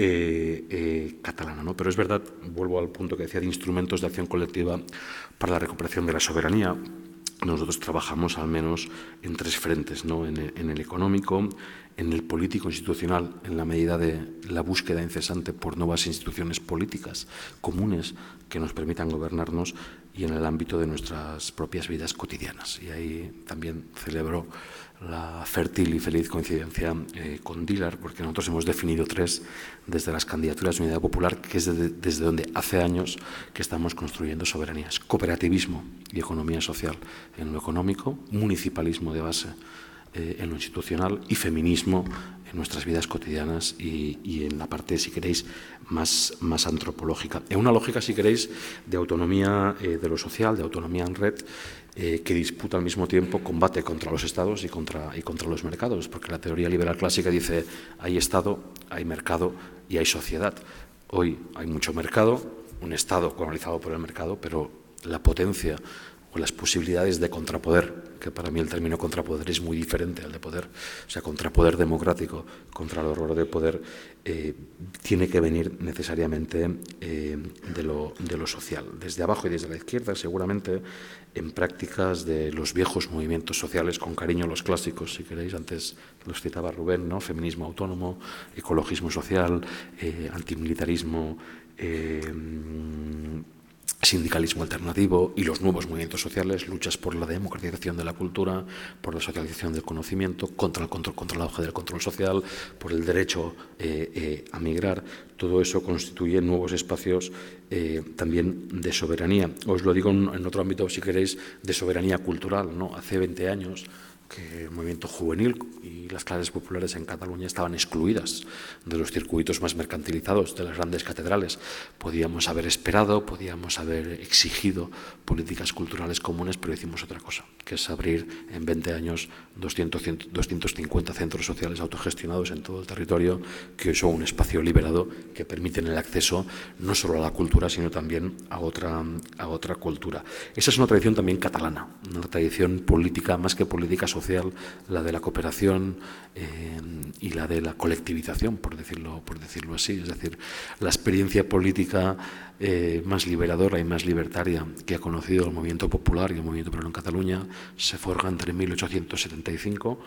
eh, eh, catalana, ¿no? Pero es verdad, vuelvo al punto que decía de instrumentos de acción colectiva para la recuperación de la soberanía. Nosotros trabajamos al menos en tres frentes, ¿no? En el, en el económico, en el político institucional, en la medida de la búsqueda incesante por nuevas instituciones políticas comunes que nos permitan gobernarnos, y en el ámbito de nuestras propias vidas cotidianas. Y ahí también celebro la fértil y feliz coincidencia eh, con Dillard, porque nosotros hemos definido tres desde las candidaturas de Unidad Popular, que es de, desde donde hace años que estamos construyendo soberanías. Cooperativismo y economía social en lo económico, municipalismo de base eh, en lo institucional y feminismo en nuestras vidas cotidianas y, y en la parte, si queréis, más, más antropológica. En una lógica, si queréis, de autonomía eh, de lo social, de autonomía en red, eh, que disputa al mismo tiempo combate contra los estados y contra, y contra los mercados, porque la teoría liberal clásica dice hay estado, hay mercado y hay sociedad. Hoy hay mucho mercado, un estado colonizado por el mercado, pero la potencia o las posibilidades de contrapoder, que para mí el término contrapoder es muy diferente al de poder, o sea, contrapoder democrático contra el horror de poder, eh, tiene que venir necesariamente eh, de, lo, de lo social, desde abajo y desde la izquierda, seguramente en prácticas de los viejos movimientos sociales, con cariño los clásicos, si queréis, antes los citaba Rubén, ¿no? Feminismo autónomo, ecologismo social, eh, antimilitarismo, eh, sindicalismo alternativo y los nuevos movimientos sociales, luchas por la democratización de la cultura, por la socialización del conocimiento, contra el control, contra el auge del control social, por el derecho eh, eh, a migrar. Todo eso constituye nuevos espacios eh, también de soberanía. Os lo digo en, en otro ámbito, si queréis, de soberanía cultural, ¿no? Hace veinte años que el movimiento juvenil y las clases populares en Cataluña estaban excluidas de los circuitos más mercantilizados de las grandes catedrales. Podíamos haber esperado, podíamos haber exigido políticas culturales comunes, pero hicimos otra cosa, que es abrir en veinte años doscientos, doscientos cincuenta centros sociales autogestionados en todo el territorio, que son un espacio liberado que permiten el acceso no solo a la cultura, sino también a otra, a otra cultura. Esa es una tradición también catalana, una tradición política, más que política social, la de la cooperación eh, y la de la colectivización, por decirlo, por decirlo así. Es decir, la experiencia política eh, más liberadora y más libertaria que ha conocido el movimiento popular y el movimiento obrero en Cataluña se forja entre mil ochocientos setenta y cinco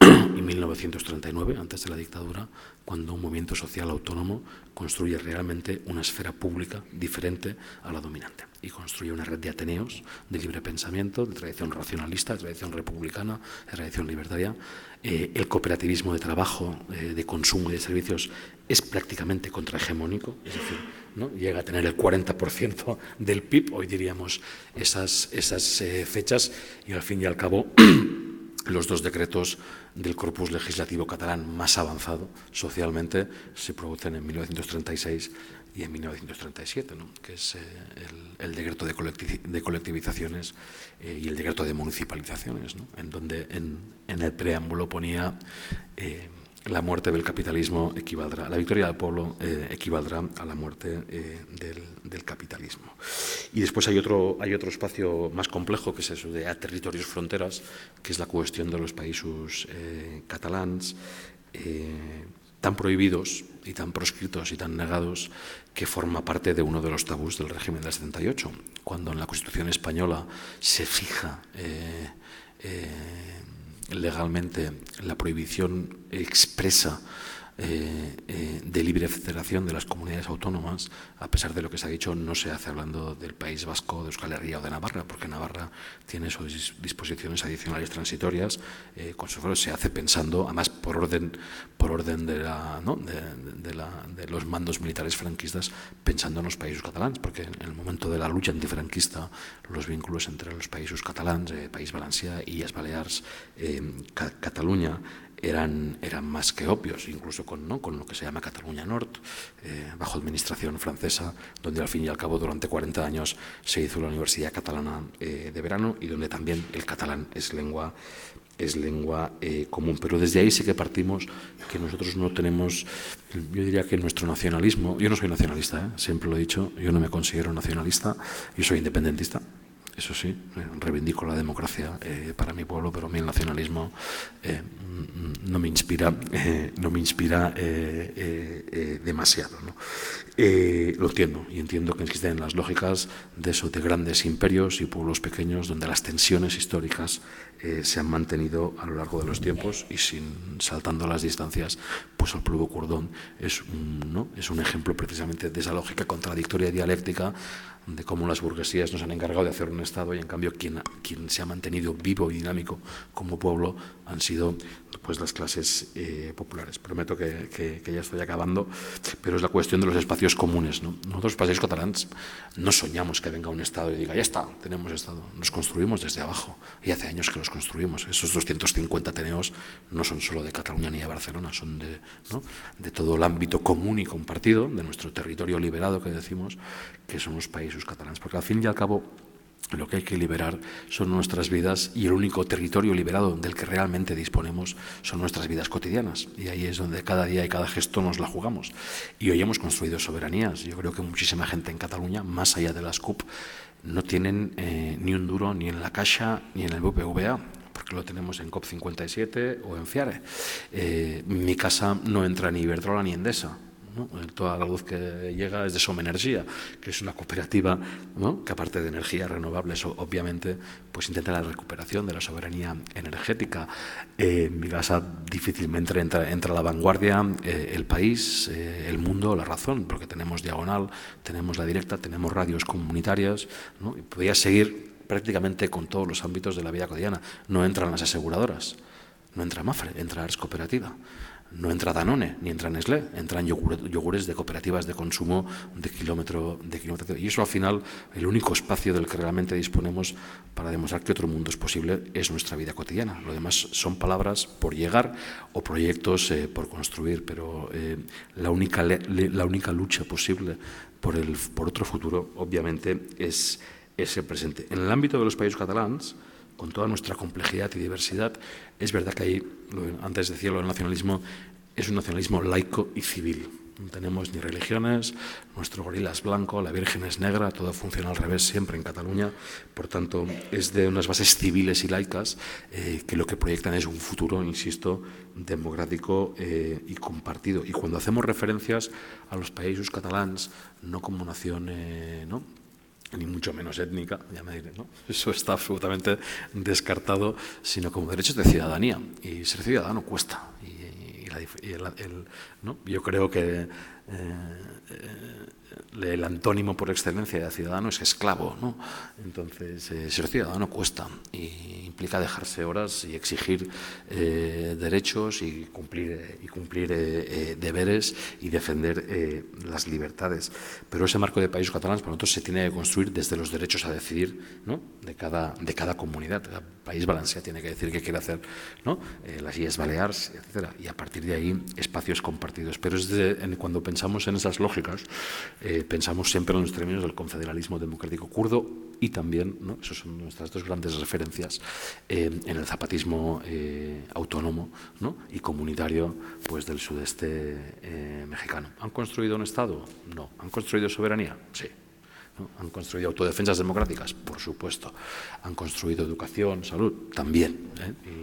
y mil novecientos treinta y nueve, antes de la dictadura, cuando un movimiento social autónomo construye realmente una esfera pública diferente a la dominante y construye una red de ateneos de libre pensamiento, de tradición racionalista, de tradición republicana, de tradición libertaria. Eh, el cooperativismo de trabajo, eh, de consumo y de servicios es prácticamente contrahegemónico, es decir, ¿no? Llega a tener el cuarenta por ciento del P I B, hoy diríamos esas, esas eh, fechas, y al fin y al cabo los dos decretos del corpus legislativo catalán más avanzado socialmente se producen en mil novecientos treinta y seis y en mil novecientos treinta y siete, ¿no? Que es eh, el, el decreto de, colecti de colectivizaciones eh, y el decreto de municipalizaciones, ¿no? En donde en, en el preámbulo ponía eh, la muerte del capitalismo equivaldrá, la victoria del pueblo eh, equivaldrá a la muerte eh, del, del capitalismo. Y después hay otro, hay otro espacio más complejo, que es eso de a territorios fronteras, que es la cuestión de los països eh, catalans, eh, tan prohibidos y tan proscritos y tan negados, que forma parte de uno de los tabús del régimen del setenta y ocho, cuando en la Constitución española se fija eh, eh, legalmente la prohibición expresa Eh, eh, de libre federación de las comunidades autónomas, a pesar de lo que se ha dicho, no se hace hablando del País Vasco, de Euskal Herria o de Navarra, porque Navarra tiene sus disposiciones adicionales transitorias, eh, con su, se hace pensando, además por orden, por orden de, la, ¿no? de, de, la, de los mandos militares franquistas, pensando en los países catalans, porque en el momento de la lucha antifranquista, los vínculos entre los países catalans, eh, País Valencià, Illes Balears, eh, Ca Cataluña, Eran, eran más que obvios, incluso con, ¿no? con lo que se llama Cataluña Nord, eh, bajo administración francesa, donde al fin y al cabo durante cuarenta años se hizo la Universidad Catalana eh, de Verano y donde también el catalán es lengua, es lengua eh, común. Pero desde ahí sí que partimos que nosotros no tenemos, yo diría que nuestro nacionalismo, yo no soy nacionalista, ¿eh? Siempre lo he dicho, yo no me considero nacionalista, yo soy independentista. Eso sí, reivindico la democracia eh, para mi pueblo, pero a mí el nacionalismo eh, no me inspira, eh, no me inspira eh, eh, eh, demasiado, ¿no? Eh, lo entiendo, y entiendo que existen las lógicas de eso, de grandes imperios y pueblos pequeños, donde las tensiones históricas eh, se han mantenido a lo largo de los tiempos y sin saltando las distancias, pues el pueblo kurdo es un, ¿no? es un ejemplo precisamente de esa lógica contradictoria y dialéctica de cómo las burguesías nos han encargado de hacer un Estado y en cambio quien, quien se ha mantenido vivo y dinámico como pueblo han sido pues las clases eh, populares. Prometo que, que, que ya estoy acabando, pero es la cuestión de los espacios comunes, ¿no? Nosotros, países catalans, no soñamos que venga un Estado y diga, ya está, tenemos Estado. Nos construimos desde abajo y hace años que los construimos. Esos doscientos cincuenta ateneos no son solo de Cataluña ni de Barcelona, son de, ¿no? de todo el ámbito común y compartido, de nuestro territorio liberado que decimos, que son los países catalans. Porque al fin y al cabo lo que hay que liberar son nuestras vidas y el único territorio liberado del que realmente disponemos son nuestras vidas cotidianas. Y ahí es donde cada día y cada gesto nos la jugamos. Y hoy hemos construido soberanías. Yo creo que muchísima gente en Cataluña, más allá de las C U P, no tienen eh, ni un duro ni en la Caixa ni en el B B V A. Porque lo tenemos en COP cincuenta y siete o en FIARE. Eh, mi casa no entra ni Iberdrola ni Endesa. ¿no? Toda la luz que llega es de Somenergia, que es una cooperativa, ¿no? que aparte de energías renovables, obviamente, pues intenta la recuperación de la soberanía energética. Eh, mi casa difícilmente entra, entra a la vanguardia, eh, el país, eh, el mundo, la razón, porque tenemos Diagonal, tenemos La Directa, tenemos radios comunitarias, ¿no? Y podría seguir prácticamente con todos los ámbitos de la vida cotidiana. No entran las aseguradoras, no entra Mafre, entra Ars Cooperativa. No entra Danone, ni entra Nestlé, entran yogures de cooperativas de consumo de kilómetro, de kilómetro. Y eso al final, el único espacio del que realmente disponemos para demostrar que otro mundo es posible es nuestra vida cotidiana. Lo demás son palabras por llegar o proyectos eh, por construir, pero eh, la, única, la única lucha posible por, el, por otro futuro, obviamente, es, es el presente. En el ámbito de los países catalans, con toda nuestra complejidad y diversidad, es verdad que ahí, antes decía lo del nacionalismo, es un nacionalismo laico y civil. No tenemos ni religiones, nuestro gorila es blanco, la Virgen es negra, todo funciona al revés siempre en Cataluña. Por tanto, es de unas bases civiles y laicas eh, que lo que proyectan es un futuro, insisto, democrático eh, y compartido. Y cuando hacemos referencias a los países catalans, no como nación, eh, ¿no? ni mucho menos étnica, ya me diré, ¿no? Eso está absolutamente descartado, sino como derechos de ciudadanía. Y ser ciudadano cuesta. Y, y, la, y el, el, ¿no? Yo creo que eh, eh, el antónimo por excelencia de ciudadano es esclavo, ¿no? Entonces, eh, ser ciudadano cuesta y implica dejarse horas y exigir eh, derechos y cumplir, y cumplir eh, eh, deberes y defender eh, las libertades. Pero ese marco de países catalanes, para nosotros, se tiene que construir desde los derechos a decidir, ¿no? de, cada, de cada comunidad. El País Valencià tiene que decir qué quiere hacer, ¿no? eh, las Illes Balears, etcétera. Y a partir de ahí, espacios compartidos. Pero es de, en, cuando pensamos en esas lógicas, eh, pensamos siempre en los términos del confederalismo democrático kurdo y también, ¿no? esas son nuestras dos grandes referencias, eh, en el zapatismo eh, autónomo, ¿no? y comunitario pues, del sudeste eh, mexicano. ¿Han construido un Estado? No. ¿Han construido soberanía? Sí. ¿No? ¿Han construido autodefensas democráticas? Por supuesto. ¿Han construido educación, salud? También. ¿eh? Y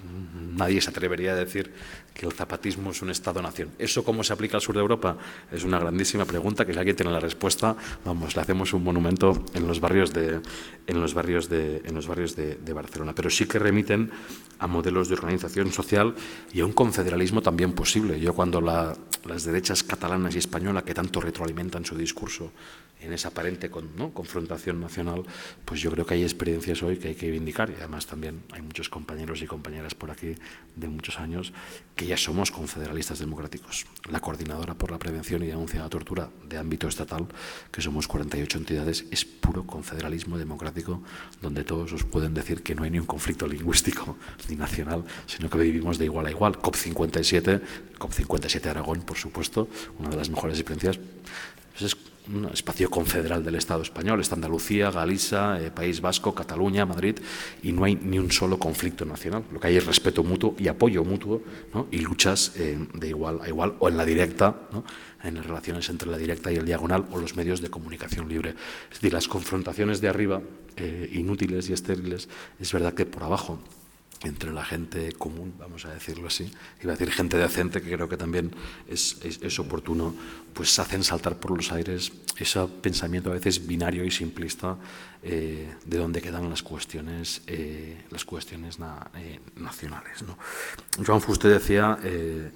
Nadie se atrevería a decir que el zapatismo es un Estado-nación. ¿Eso cómo se aplica al sur de Europa? Es una grandísima pregunta que si alguien tiene la respuesta, vamos, le hacemos un monumento en los barrios de, en los barrios de, en los barrios de, de Barcelona. Pero sí que remiten a modelos de organización social y a un confederalismo también posible. Yo cuando la, las derechas catalanas y española, que tanto retroalimentan su discurso en esa aparente con, ¿no? confrontación nacional, pues yo creo que hay experiencias hoy que hay que reivindicar, y además también hay muchos compañeros y compañeras por aquí de muchos años que ya somos confederalistas democráticos. La Coordinadora por la Prevención y Denuncia de la Tortura de ámbito estatal, que somos cuarenta y ocho entidades, es puro confederalismo democrático, donde todos os pueden decir que no hay ni un conflicto lingüístico ni nacional, sino que vivimos de igual a igual. COP cincuenta y siete, COP cincuenta y siete Aragón, por supuesto, una de las mejores experiencias. Pues es un espacio confederal del Estado español. Está Andalucía, Galicia, eh, País Vasco, Cataluña, Madrid, y no hay ni un solo conflicto nacional. Lo que hay es respeto mutuo y apoyo mutuo, ¿no? Y luchas eh, de igual a igual o en la directa, ¿no? En las relaciones entre la directa y el diagonal o los medios de comunicación libre. Es decir, las confrontaciones de arriba, eh, inútiles y estériles, es verdad que por abajo, entre la gente común, vamos a decirlo así, iba a decir gente decente, que creo que también es, es, es oportuno, pues hacen saltar por los aires ese pensamiento a veces binario y simplista eh, de donde quedan las cuestiones, eh, las cuestiones na, eh, nacionales, ¿no? Joan Fuster decía, eh,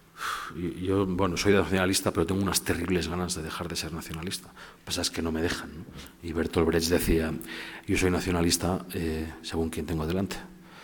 yo bueno, soy nacionalista, pero tengo unas terribles ganas de dejar de ser nacionalista. Lo que pasa es que no me dejan, ¿no? Y Bertolt Brecht decía, yo soy nacionalista eh, según quien tengo delante.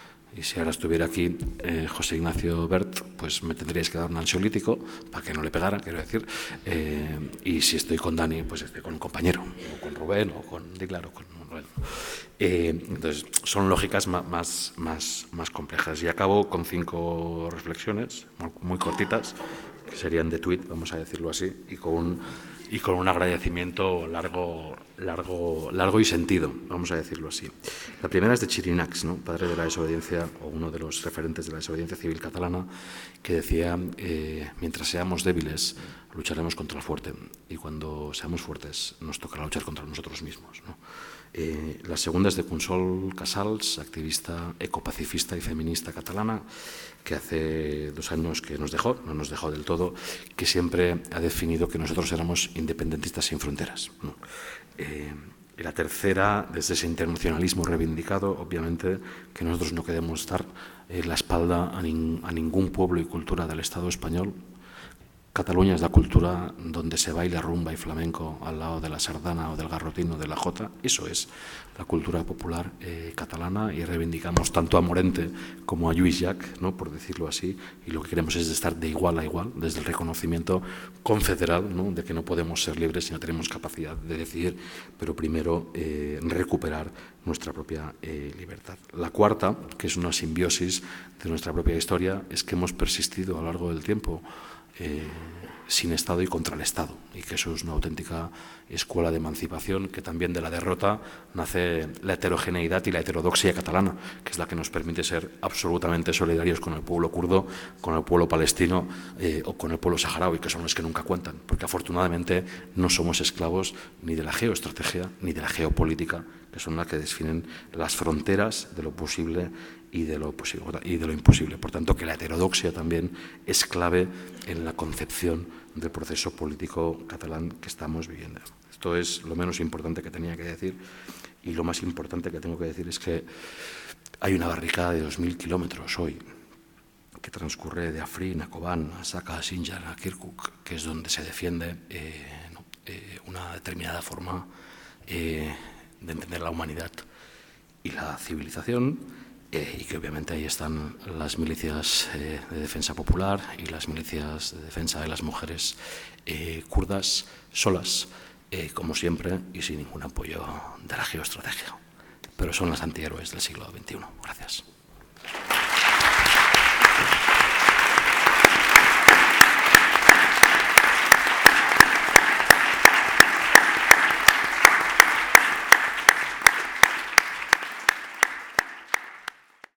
Y si ahora estuviera aquí eh, José Ignacio Bert, pues me tendríais que dar un ansiolítico para que no le pegara, quiero decir. Eh, y si estoy con Dani, pues estoy con un compañero, o con Rubén, o con Diclar, o con Rubén. Eh, entonces, son lógicas más, más, más complejas. Y acabo con cinco reflexiones muy cortitas, que serían de tuit, vamos a decirlo así, y con un, y con un agradecimiento largo, largo, largo y sentido, vamos a decirlo así. La primera es de Chirinacs, ¿no? Padre de la desobediencia, o uno de los referentes de la desobediencia civil catalana, que decía, eh, mientras seamos débiles, lucharemos contra el fuerte, y cuando seamos fuertes, nos tocará luchar contra nosotros mismos, ¿no? Eh, la segunda es de Consol Casals, activista ecopacifista y feminista catalana, que hace dos años que nos dejó, no nos dejó del todo, que siempre ha definido que nosotros éramos independentistas sin fronteras, ¿no? Eh, y la tercera, desde ese internacionalismo reivindicado, obviamente, que nosotros no queremos dar eh, la espalda a, nin, a ningún pueblo y cultura del Estado español. Cataluña es la cultura donde se baila rumba y flamenco al lado de la sardana o del garrotín o de la jota. Eso es la cultura popular eh, catalana, y reivindicamos tanto a Morente como a Lluís Llach, ¿no? Por decirlo así, y lo que queremos es estar de igual a igual, desde el reconocimiento confederal, ¿no? De que no podemos ser libres si no tenemos capacidad de decidir, pero primero eh, recuperar nuestra propia eh, libertad. La cuarta, que es una simbiosis de nuestra propia historia, es que hemos persistido a lo largo del tiempo Eh, sin Estado y contra el Estado, y que eso es una auténtica escuela de emancipación, que también de la derrota nace la heterogeneidad y la heterodoxia catalana, que es la que nos permite ser absolutamente solidarios con el pueblo kurdo, con el pueblo palestino eh, o con el pueblo saharaui, que son los que nunca cuentan, porque afortunadamente no somos esclavos ni de la geoestrategia ni de la geopolítica, que son las que definen las fronteras de lo posible y de lo posible y de lo imposible. Por tanto, que la heterodoxia también es clave en la concepción del proceso político catalán que estamos viviendo. Esto es lo menos importante que tenía que decir, y lo más importante que tengo que decir es que hay una barricada de dos mil kilómetros hoy que transcurre de Afrin a Kobán, a Saka, a Sinjar, a Kirkuk, que es donde se defiende eh, no, eh, una determinada forma eh, de entender la humanidad y la civilización. Eh, y que obviamente ahí están las milicias eh, de defensa popular y las milicias de defensa de las mujeres eh, kurdas, solas, eh, como siempre, y sin ningún apoyo de la geoestrategia. Pero son las antihéroes del siglo veintiuno. Gracias.